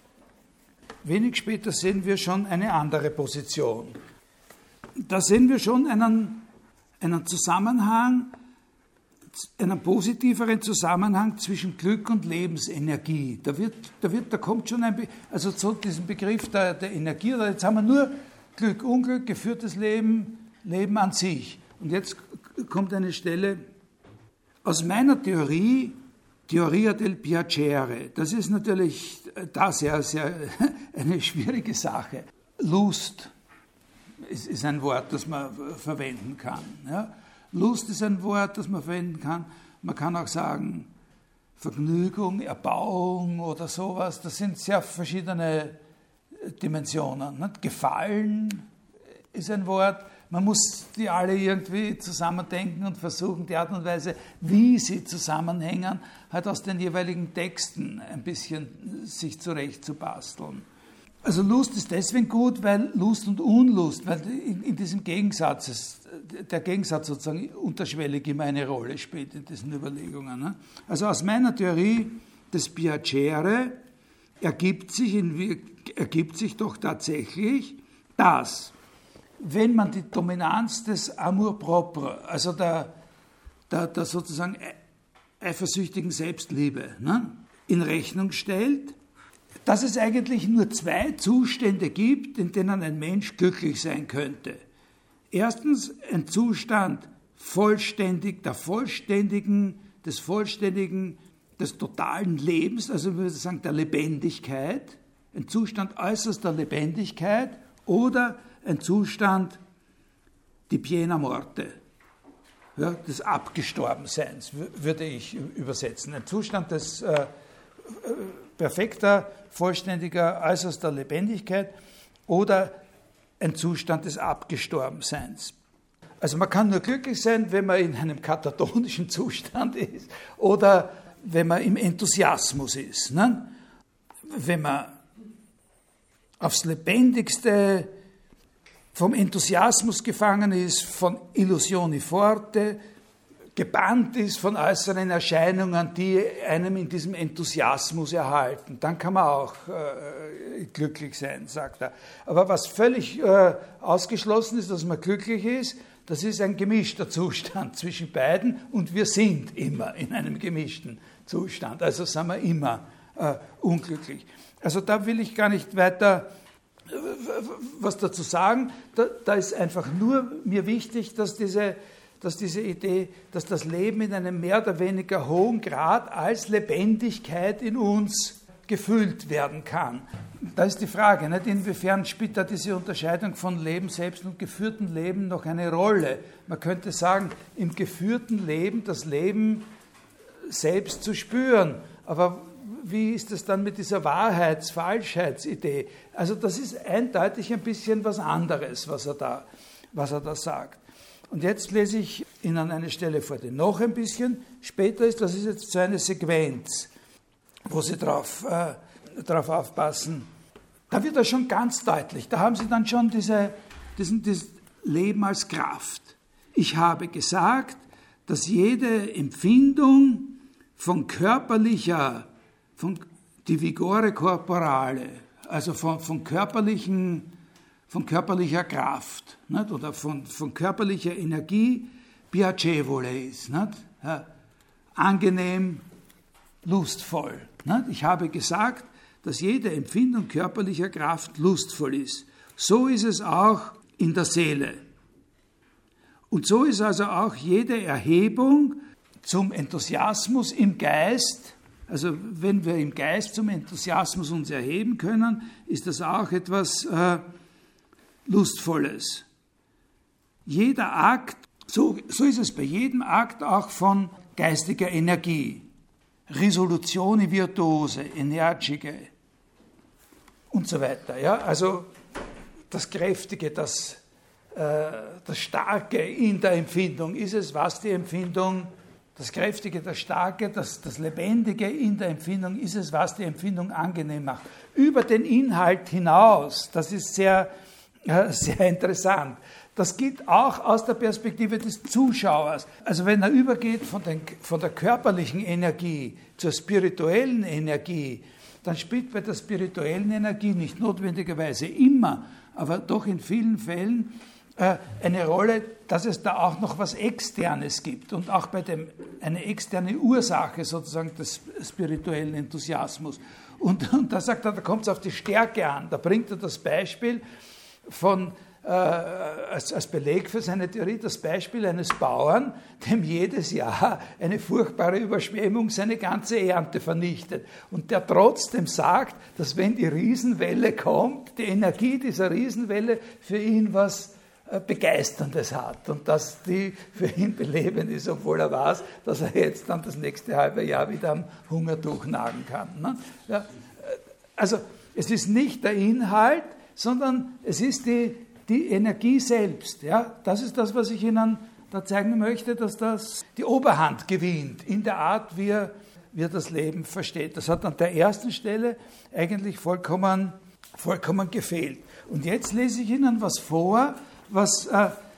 [SPEAKER 1] Wenig später sehen wir schon eine andere Position. Da sehen wir schon einen, einen Zusammenhang, einen positiveren Zusammenhang zwischen Glück und Lebensenergie. Da, wird, da, wird, da kommt schon ein, Be- also zu diesem Begriff der, der Energie, jetzt haben wir nur Glück, Unglück, geführtes Leben, Leben an sich. Und jetzt kommt eine Stelle aus meiner Theorie, Teoria del Piacere. Das ist natürlich da sehr, sehr eine schwierige Sache. Lust ist, ist ein Wort, das man verwenden kann. Ja? Lust ist ein Wort, das man verwenden kann. Man kann auch sagen Vergnügung, Erbauung oder sowas. Das sind sehr verschiedene Dimensionen. Nicht? Gefallen ist ein Wort. Man muss die alle irgendwie zusammendenken und versuchen, die Art und Weise, wie sie zusammenhängen, halt aus den jeweiligen Texten ein bisschen sich zurechtzubasteln. Also Lust ist deswegen gut, weil Lust und Unlust, weil in, in diesem Gegensatz der Gegensatz sozusagen unterschwellig immer eine Rolle spielt in diesen Überlegungen. Ne? Also aus meiner Theorie des Piacere ergibt sich, in, ergibt sich doch tatsächlich, dass, wenn man die Dominanz des Amour propre, also der, der, der sozusagen eifersüchtigen Selbstliebe, ne, in Rechnung stellt, dass es eigentlich nur zwei Zustände gibt, in denen ein Mensch glücklich sein könnte. Erstens ein Zustand vollständig, der vollständigen, des vollständigen, des totalen Lebens, also wir würden sagen der Lebendigkeit, ein Zustand äußerster Lebendigkeit oder ein Zustand die piena morte, ja, des Abgestorbenseins, würde ich übersetzen. Ein Zustand des äh, perfekter, vollständiger, äußerster Lebendigkeit oder ein Zustand des Abgestorbenseins. Also man kann nur glücklich sein, wenn man in einem katatonischen Zustand ist oder wenn man im Enthusiasmus ist. Ne? Wenn man aufs Lebendigste vom Enthusiasmus gefangen ist, von Illusioni forte, gebannt ist von äußeren Erscheinungen, die einem in diesem Enthusiasmus erhalten. Dann kann man auch äh, glücklich sein, sagt er. Aber was völlig äh, ausgeschlossen ist, dass man glücklich ist, das ist ein gemischter Zustand zwischen beiden und wir sind immer in einem gemischten Zustand. Also sind wir immer äh, unglücklich. Also da will ich gar nicht weiter äh, was dazu sagen. Da, da ist einfach nur mir wichtig, dass diese dass diese Idee, dass das Leben in einem mehr oder weniger hohen Grad als Lebendigkeit in uns gefüllt werden kann. Da ist die Frage, nicht? Inwiefern spielt da diese Unterscheidung von Leben selbst und geführtem Leben noch eine Rolle? Man könnte sagen, im geführten Leben das Leben selbst zu spüren. Aber wie ist es dann mit dieser Wahrheits-Falschheitsidee? Also das ist eindeutig ein bisschen was anderes, was er da, was er da sagt. Und jetzt lese ich Ihnen eine Stelle vor, die noch ein bisschen später ist. Das ist jetzt so eine Sequenz, wo Sie drauf, äh, drauf aufpassen. Da wird das schon ganz deutlich. Da haben Sie dann schon diese, diesen, dieses Leben als Kraft. Ich habe gesagt, dass jede Empfindung von körperlicher, von die Vigore corporale, also von, von körperlichen von körperlicher Kraft, nicht? Oder von, von körperlicher Energie piacevole ist, nicht? Ja, angenehm, lustvoll. Nicht? Ich habe gesagt, dass jede Empfindung körperlicher Kraft lustvoll ist. So ist es auch in der Seele. Und so ist also auch jede Erhebung zum Enthusiasmus im Geist, also wenn wir im Geist zum Enthusiasmus uns erheben können, ist das auch etwas äh, Lustvolles. Jeder Akt, so, so ist es bei jedem Akt auch von geistiger Energie. Risoluzioni virtuose, energiche und so weiter. Ja? Also das Kräftige, das, äh, das Starke in der Empfindung ist es, was die Empfindung, das Kräftige, das Starke, das, das Lebendige in der Empfindung ist es, was die Empfindung angenehm macht. Über den Inhalt hinaus, das ist sehr Ja, sehr interessant. Das geht auch aus der Perspektive des Zuschauers. Also wenn er übergeht von, den, von der körperlichen Energie zur spirituellen Energie, dann spielt bei der spirituellen Energie nicht notwendigerweise immer, aber doch in vielen Fällen äh, eine Rolle, dass es da auch noch was Externes gibt und auch bei dem eine externe Ursache sozusagen des spirituellen Enthusiasmus. Und, und da sagt er, da kommt es auf die Stärke an. Da bringt er das Beispiel von, äh, als, als Beleg für seine Theorie das Beispiel eines Bauern, dem jedes Jahr eine furchtbare Überschwemmung seine ganze Ernte vernichtet und der trotzdem sagt, dass wenn die Riesenwelle kommt, die Energie dieser Riesenwelle für ihn was äh, Begeisterndes hat und dass die für ihn belebend ist, obwohl er weiß, dass er jetzt dann das nächste halbe Jahr wieder am Hungertuch nagen kann. Ne? Ja, also es ist nicht der Inhalt, sondern es ist die, die Energie selbst. Ja? Das ist das, was ich Ihnen da zeigen möchte, dass das die Oberhand gewinnt in der Art, wie er, wie er das Leben versteht. Das hat an der ersten Stelle eigentlich vollkommen, vollkommen gefehlt. Und jetzt lese ich Ihnen was vor, was äh,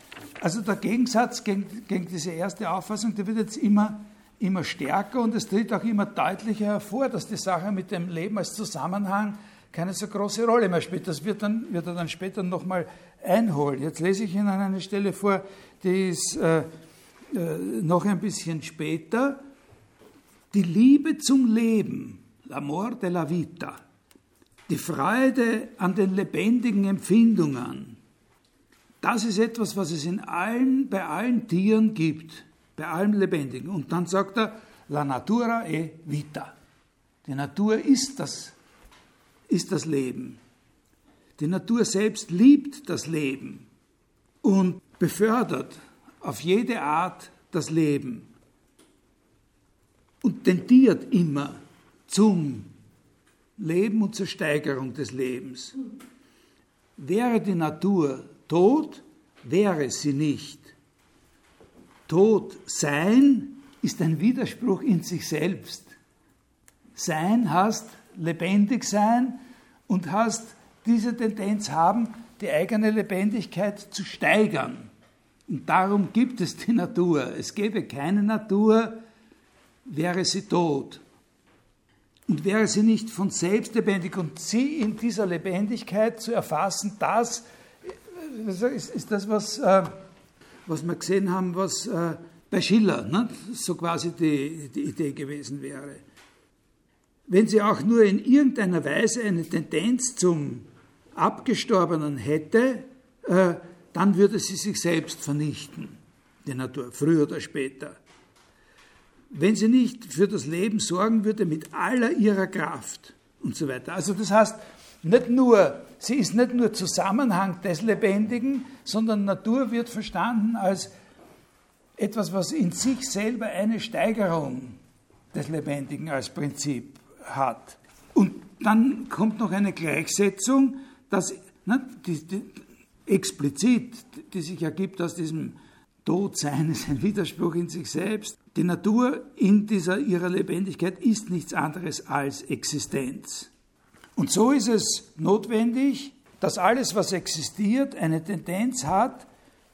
[SPEAKER 1] Also der Gegensatz gegen, gegen diese erste Auffassung, der wird jetzt immer, immer stärker und es tritt auch immer deutlicher hervor, dass die Sache mit dem Leben als Zusammenhang keine so große Rolle mehr spielt. Das wird, dann, wird er dann später nochmal einholen. Jetzt lese ich Ihnen eine Stelle vor, die ist äh, äh, noch ein bisschen später. Die Liebe zum Leben, l'amor de la vita, die Freude an den lebendigen Empfindungen, das ist etwas, was es in allen, bei allen Tieren gibt, bei allem Lebendigen. Und dann sagt er, la natura è vita. Die Natur ist das, ist das Leben. Die Natur selbst liebt das Leben und befördert auf jede Art das Leben und tendiert immer zum Leben und zur Steigerung des Lebens. Wäre die Natur tot, wäre sie nicht. Tot sein ist ein Widerspruch in sich selbst. Sein heißt lebendig sein und heißt diese Tendenz haben, die eigene Lebendigkeit zu steigern. Und darum gibt es die Natur. Es gäbe keine Natur, wäre sie tot. Und wäre sie nicht von selbst lebendig und sie in dieser Lebendigkeit zu erfassen, das ist, ist das, was, äh, was wir gesehen haben, was äh, bei Schiller, ne, so quasi die, die Idee gewesen wäre. Wenn sie auch nur in irgendeiner Weise eine Tendenz zum Abgestorbenen hätte, äh, dann würde sie sich selbst vernichten, die Natur, früher oder später. Wenn sie nicht für das Leben sorgen würde mit aller ihrer Kraft und so weiter. Also das heißt, nicht nur, sie ist nicht nur Zusammenhang des Lebendigen, sondern Natur wird verstanden als etwas, was in sich selber eine Steigerung des Lebendigen als Prinzip hat. Und dann kommt noch eine Gleichsetzung, dass ne, die, die, explizit, die sich ergibt aus diesem Todsein, ist ein Widerspruch in sich selbst. Die Natur in dieser ihrer Lebendigkeit ist nichts anderes als Existenz. Und so ist es notwendig, dass alles, was existiert, eine Tendenz hat,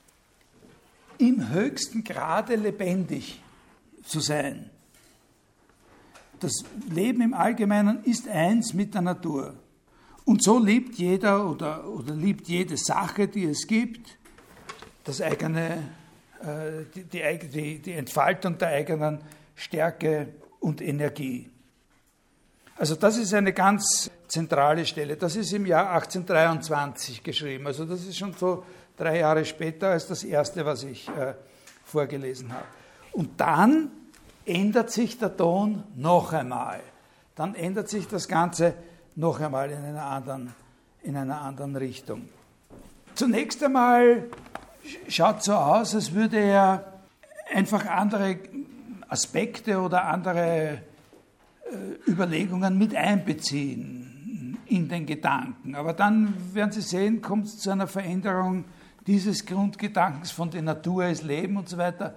[SPEAKER 1] im höchsten Grade lebendig zu sein. Das Leben im Allgemeinen ist eins mit der Natur. Und so liebt jeder oder, oder liebt jede Sache, die es gibt, das eigene, äh, die, die, die Entfaltung der eigenen Stärke und Energie. Also das ist eine ganz zentrale Stelle. Das ist im Jahr achtzehnhundertdreiundzwanzig geschrieben. Also das ist schon so drei Jahre später als das erste, was ich äh, vorgelesen habe. Und dann ändert sich der Ton noch einmal. Dann ändert sich das Ganze noch einmal in einer anderen, in einer anderen Richtung. Zunächst einmal schaut so aus, als würde er einfach andere Aspekte oder andere Überlegungen mit einbeziehen in den Gedanken. Aber dann werden Sie sehen, kommt es zu einer Veränderung dieses Grundgedankens von der Natur ist Leben und so weiter.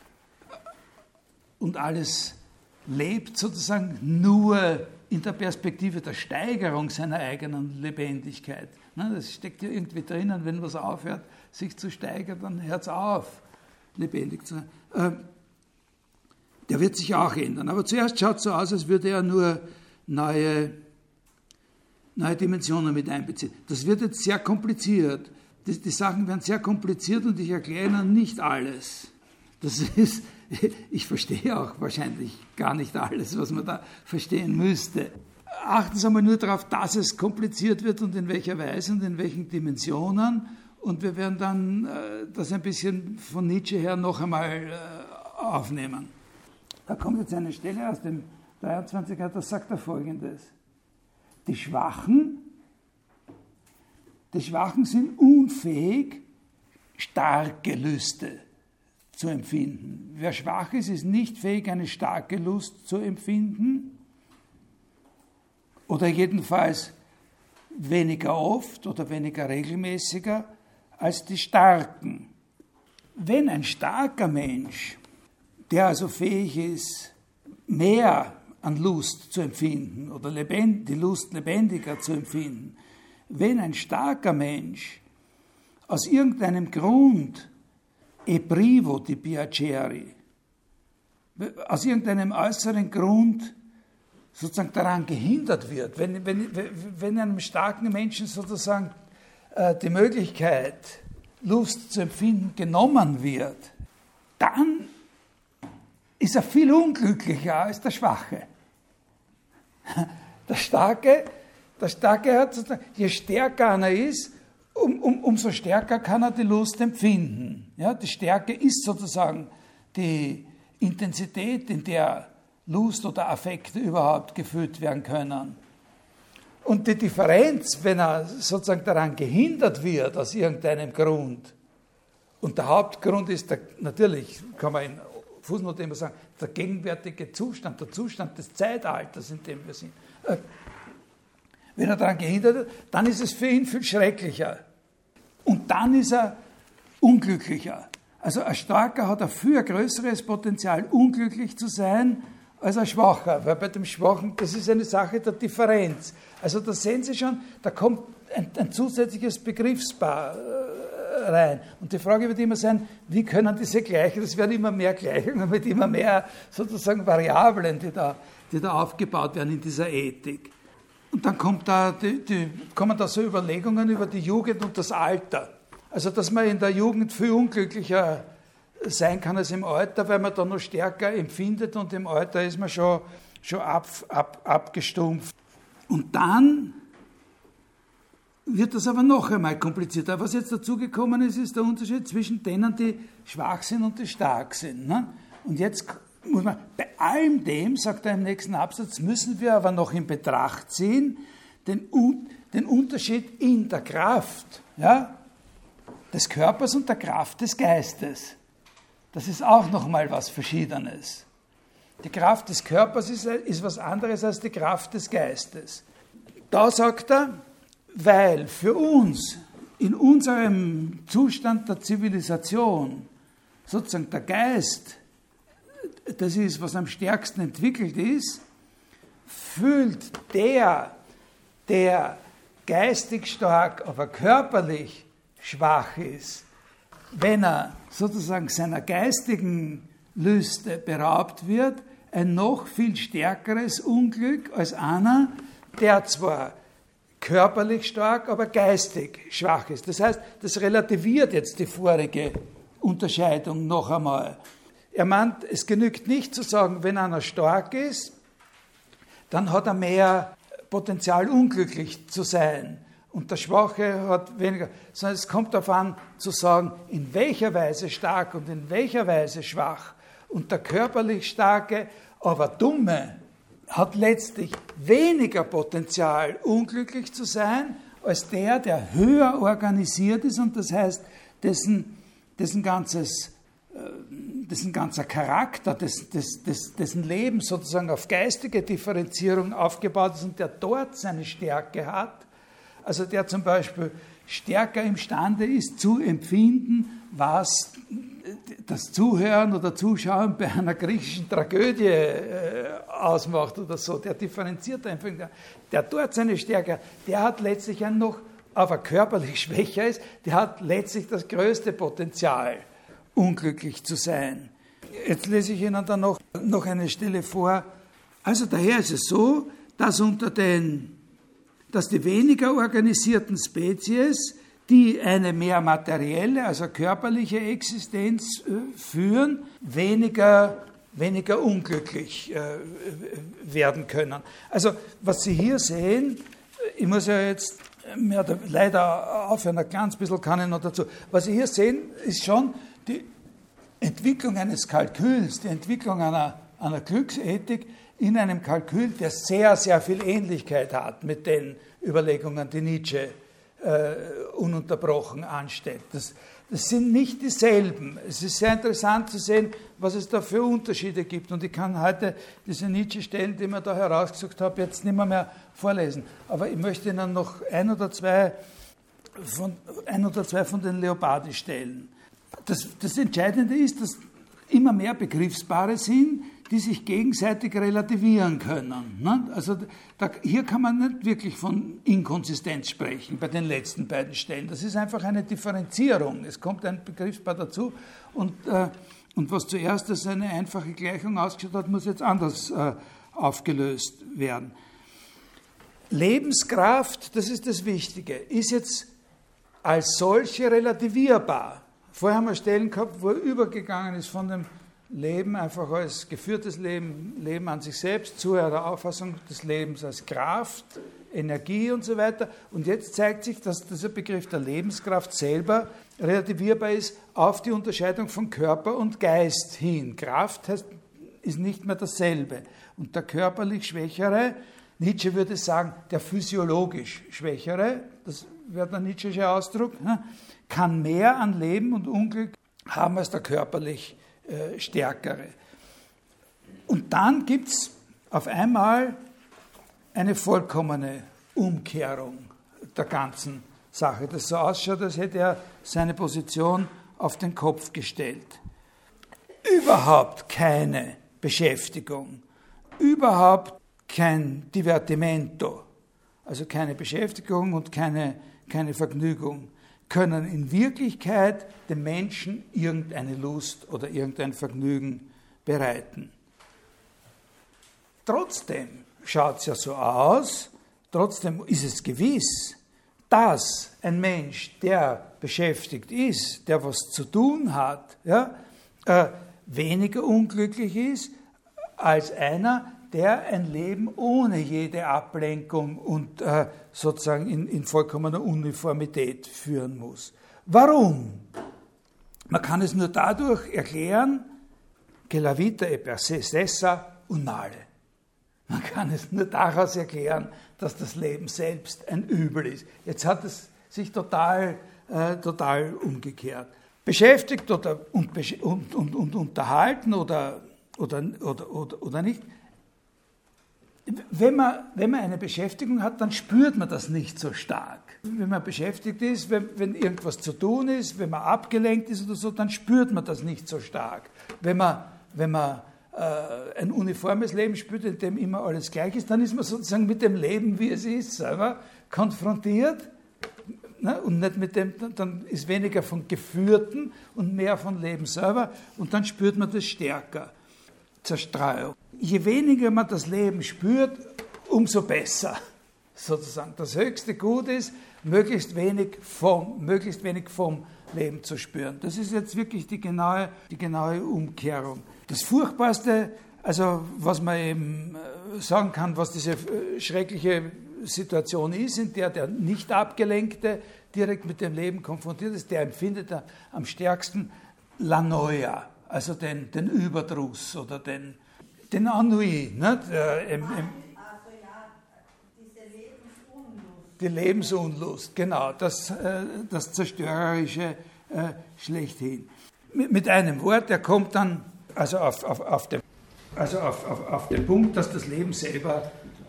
[SPEAKER 1] Und alles lebt sozusagen nur in der Perspektive der Steigerung seiner eigenen Lebendigkeit. Das steckt ja irgendwie drinnen, wenn was aufhört, sich zu steigern, dann hört es auf, lebendig zu sein. Der wird sich auch ändern. Aber zuerst schaut es so aus, als würde er nur neue, neue Dimensionen mit einbeziehen. Das wird jetzt sehr kompliziert. Die, die Sachen werden sehr kompliziert und ich erkläre Ihnen nicht alles. Das ist, ich verstehe auch wahrscheinlich gar nicht alles, was man da verstehen müsste. Achten Sie einmal nur darauf, dass es kompliziert wird und in welcher Weise und in welchen Dimensionen. Und wir werden dann äh, das ein bisschen von Nietzsche her noch einmal äh, aufnehmen. Da kommt jetzt eine Stelle aus dem dreiundzwanziger, da sagt er Folgendes. Die Schwachen, die Schwachen sind unfähig, starke Lüste zu empfinden. Wer schwach ist, ist nicht fähig, eine starke Lust zu empfinden. Oder jedenfalls weniger oft oder weniger regelmäßiger als die Starken. Wenn ein starker Mensch, der also fähig ist, mehr an Lust zu empfinden oder lebend, die Lust lebendiger zu empfinden, wenn ein starker Mensch aus irgendeinem Grund e privo di piaceri, aus irgendeinem äußeren Grund sozusagen daran gehindert wird, wenn, wenn, wenn einem starken Menschen sozusagen äh, die Möglichkeit, Lust zu empfinden, genommen wird, dann ist er viel unglücklicher als der Schwache. Der Starke, der Starke hat sozusagen, je stärker einer ist, um, um, umso stärker kann er die Lust empfinden. Ja, die Stärke ist sozusagen die Intensität, in der Lust oder Affekte überhaupt gefühlt werden können. Und die Differenz, wenn er sozusagen daran gehindert wird, aus irgendeinem Grund, und der Hauptgrund ist, der, natürlich kann man in Fußnote immer sagen, der gegenwärtige Zustand, der Zustand des Zeitalters, in dem wir sind. Wenn er daran gehindert wird, dann ist es für ihn viel schrecklicher. Und dann ist er unglücklicher. Also ein Starker hat ein viel größeres Potenzial, unglücklich zu sein, als ein Schwacher. Weil bei dem Schwachen, das ist eine Sache der Differenz. Also da sehen Sie schon, da kommt ein, ein zusätzliches Begriffspaar äh, rein. Und die Frage wird immer sein, wie können diese Gleichungen, das werden immer mehr Gleichungen mit immer mehr sozusagen Variablen, die da, die da aufgebaut werden in dieser Ethik. Und dann kommt da die, die, kommen da so Überlegungen über die Jugend und das Alter. Also, dass man in der Jugend viel unglücklicher sein kann als im Alter, weil man da noch stärker empfindet und im Alter ist man schon, schon ab, ab, abgestumpft. Und dann wird das aber noch einmal komplizierter. Was jetzt dazugekommen ist, ist der Unterschied zwischen denen, die schwach sind und die stark sind. Ne? Und jetzt muss man, bei allem dem, sagt er im nächsten Absatz, müssen wir aber noch in Betracht ziehen, den, den Unterschied in der Kraft, ja, des Körpers und der Kraft des Geistes. Das ist auch nochmal was Verschiedenes. Die Kraft des Körpers ist, ist was anderes als die Kraft des Geistes. Da sagt er, weil für uns in unserem Zustand der Zivilisation sozusagen der Geist das ist, was am stärksten entwickelt ist, fühlt der, der geistig stark, aber körperlich schwach ist, wenn er sozusagen seiner geistigen Lüste beraubt wird, ein noch viel stärkeres Unglück als einer, der zwar körperlich stark, aber geistig schwach ist. Das heißt, das relativiert jetzt die vorige Unterscheidung noch einmal. Er meint, es genügt nicht zu sagen, wenn einer stark ist, dann hat er mehr Potenzial, unglücklich zu sein. Und der Schwache hat weniger. Sondern es kommt darauf an, zu sagen, in welcher Weise stark und in welcher Weise schwach. Und der körperlich Starke, aber Dumme, hat letztlich weniger Potenzial, unglücklich zu sein, als der, der höher organisiert ist und das heißt, dessen, dessen ganzes dessen ganzer Charakter, des, des, des, dessen Leben sozusagen auf geistige Differenzierung aufgebaut ist und der dort seine Stärke hat, also der zum Beispiel stärker imstande ist zu empfinden, was das Zuhören oder Zuschauen bei einer griechischen Tragödie äh, ausmacht oder so, der differenziert einfach, der dort seine Stärke hat, der hat letztlich ein noch, aber körperlich schwächer ist, der hat letztlich das größte Potenzial, unglücklich zu sein. Jetzt lese ich Ihnen dann noch, noch eine Stelle vor. Also daher ist es so, dass unter den, dass die weniger organisierten Spezies, die eine mehr materielle, also körperliche Existenz äh, führen, weniger, weniger unglücklich äh, werden können. Also was Sie hier sehen, ich muss ja jetzt mehr, leider aufhören, ein ganz bisschen kann ich noch dazu. Was Sie hier sehen, ist schon die Entwicklung eines Kalküls, die Entwicklung einer, einer Glücksethik in einem Kalkül, der sehr, sehr viel Ähnlichkeit hat mit den Überlegungen, die Nietzsche äh, ununterbrochen anstellt. Das, das sind nicht dieselben. Es ist sehr interessant zu sehen, was es da für Unterschiede gibt. Und ich kann heute diese Nietzsche-Stellen, die ich mir da herausgesucht habe, jetzt nicht mehr, mehr vorlesen. Aber ich möchte Ihnen noch ein oder zwei von, ein oder zwei von den Leopardi stellen. Das, das Entscheidende ist, dass immer mehr Begriffspaare sind, die sich gegenseitig relativieren können. Ne? Also da, hier kann man nicht wirklich von Inkonsistenz sprechen bei den letzten beiden Stellen. Das ist einfach eine Differenzierung. Es kommt ein Begriffspaar dazu und, äh, und was zuerst als eine einfache Gleichung ausgeschaut hat, muss jetzt anders äh, aufgelöst werden. Lebenskraft, das ist das Wichtige, ist jetzt als solche relativierbar. Vorher haben wir Stellen gehabt, wo er übergegangen ist von dem Leben einfach als geführtes Leben, Leben an sich selbst, zu der Auffassung des Lebens als Kraft, Energie und so weiter. Und jetzt zeigt sich, dass dieser Begriff der Lebenskraft selber relativierbar ist auf die Unterscheidung von Körper und Geist hin. Kraft heißt, ist nicht mehr dasselbe. Und der körperlich Schwächere, Nietzsche würde sagen, der physiologisch Schwächere, das wäre der Nietzsche'sche Ausdruck, kann mehr an Leben und Unglück haben als der körperlich äh, Stärkere. Und dann gibt es auf einmal eine vollkommene Umkehrung der ganzen Sache, das so ausschaut, als hätte er seine Position auf den Kopf gestellt. Überhaupt keine Beschäftigung, überhaupt kein Divertimento, also keine Beschäftigung und keine, keine Vergnügung, können in Wirklichkeit dem Menschen irgendeine Lust oder irgendein Vergnügen bereiten. Trotzdem schaut es ja so aus, trotzdem ist es gewiss, dass ein Mensch, der beschäftigt ist, der was zu tun hat, ja, äh, weniger unglücklich ist als einer, der ein Leben ohne jede Ablenkung und äh, sozusagen in, in vollkommener Uniformität führen muss. Warum? Man kann es nur dadurch erklären, che la vita è per se stessa un male. Man kann es nur daraus erklären, dass das Leben selbst ein Übel ist. Jetzt hat es sich total, äh, total umgekehrt. Beschäftigt oder, und, und, und, und unterhalten oder, oder, oder, oder, oder nicht. Wenn man, wenn man eine Beschäftigung hat, dann spürt man das nicht so stark. Wenn man beschäftigt ist, wenn, wenn irgendwas zu tun ist, wenn man abgelenkt ist oder so, dann spürt man das nicht so stark. Wenn man, wenn man äh, ein uniformes Leben spürt, in dem immer alles gleich ist, dann ist man sozusagen mit dem Leben, wie es ist, selber konfrontiert, ne? Und nicht mit dem, dann ist weniger von Geführten und mehr von Leben selber und dann spürt man das stärker. Zerstreuung. Je weniger man das Leben spürt, umso besser, sozusagen. Das höchste Gut ist, möglichst wenig vom, möglichst wenig vom Leben zu spüren. Das ist jetzt wirklich die genaue, die genaue Umkehrung. Das Furchtbarste, also was man eben sagen kann, was diese schreckliche Situation ist, in der der nicht Abgelenkte direkt mit dem Leben konfrontiert ist, der empfindet am stärksten la noia, also den, den Überdruss oder den, den Ennui. Nicht? Äh, im, im,
[SPEAKER 2] also ja, diese Lebensunlust.
[SPEAKER 1] Die Lebensunlust, genau, das, äh, das Zerstörerische äh, schlechthin. Mit, mit einem Wort, er kommt dann also auf, auf, auf, den, also auf, auf, auf den Punkt, dass das Leben selber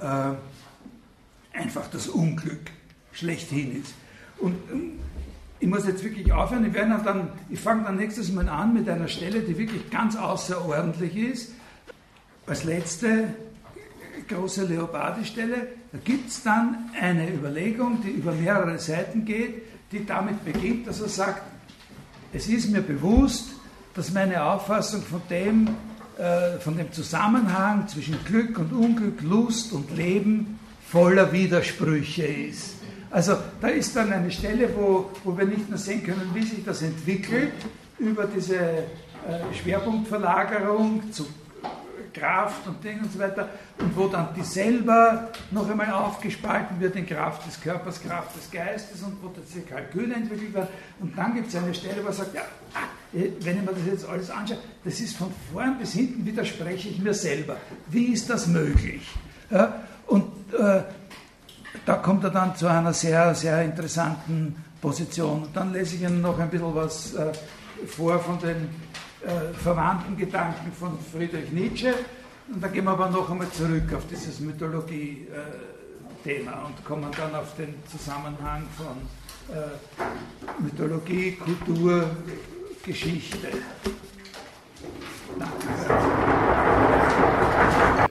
[SPEAKER 1] äh, einfach das Unglück schlechthin ist. Und ich muss jetzt wirklich aufhören, ich, werde dann, ich fange dann nächstes Mal an mit einer Stelle, die wirklich ganz außerordentlich ist. Als letzte große Leopardi-Stelle, da gibt es dann eine Überlegung, die über mehrere Seiten geht, die damit beginnt, dass er sagt, es ist mir bewusst, dass meine Auffassung von dem, äh, von dem Zusammenhang zwischen Glück und Unglück, Lust und Leben voller Widersprüche ist. Also da ist dann eine Stelle, wo, wo wir nicht nur sehen können, wie sich das entwickelt, über diese äh, Schwerpunktverlagerung zu Kraft und Ding und so weiter, und wo dann die selber noch einmal aufgespalten wird in Kraft des Körpers, Kraft des Geistes, und wo diese Kalküle entwickelt werden. Und dann gibt es eine Stelle, wo er sagt, ja, wenn ich mir das jetzt alles anschaue, das ist von vorn bis hinten, widerspreche ich mir selber. Wie ist das möglich? Ja, und äh, da kommt er dann zu einer sehr, sehr interessanten Position. Und dann lese ich Ihnen noch ein bisschen was äh, vor von den äh, verwandten Gedanken von Friedrich Nietzsche. Und dann gehen wir aber noch einmal zurück auf dieses Mythologie-Thema äh, und kommen dann auf den Zusammenhang von äh, Mythologie, Kultur, Geschichte.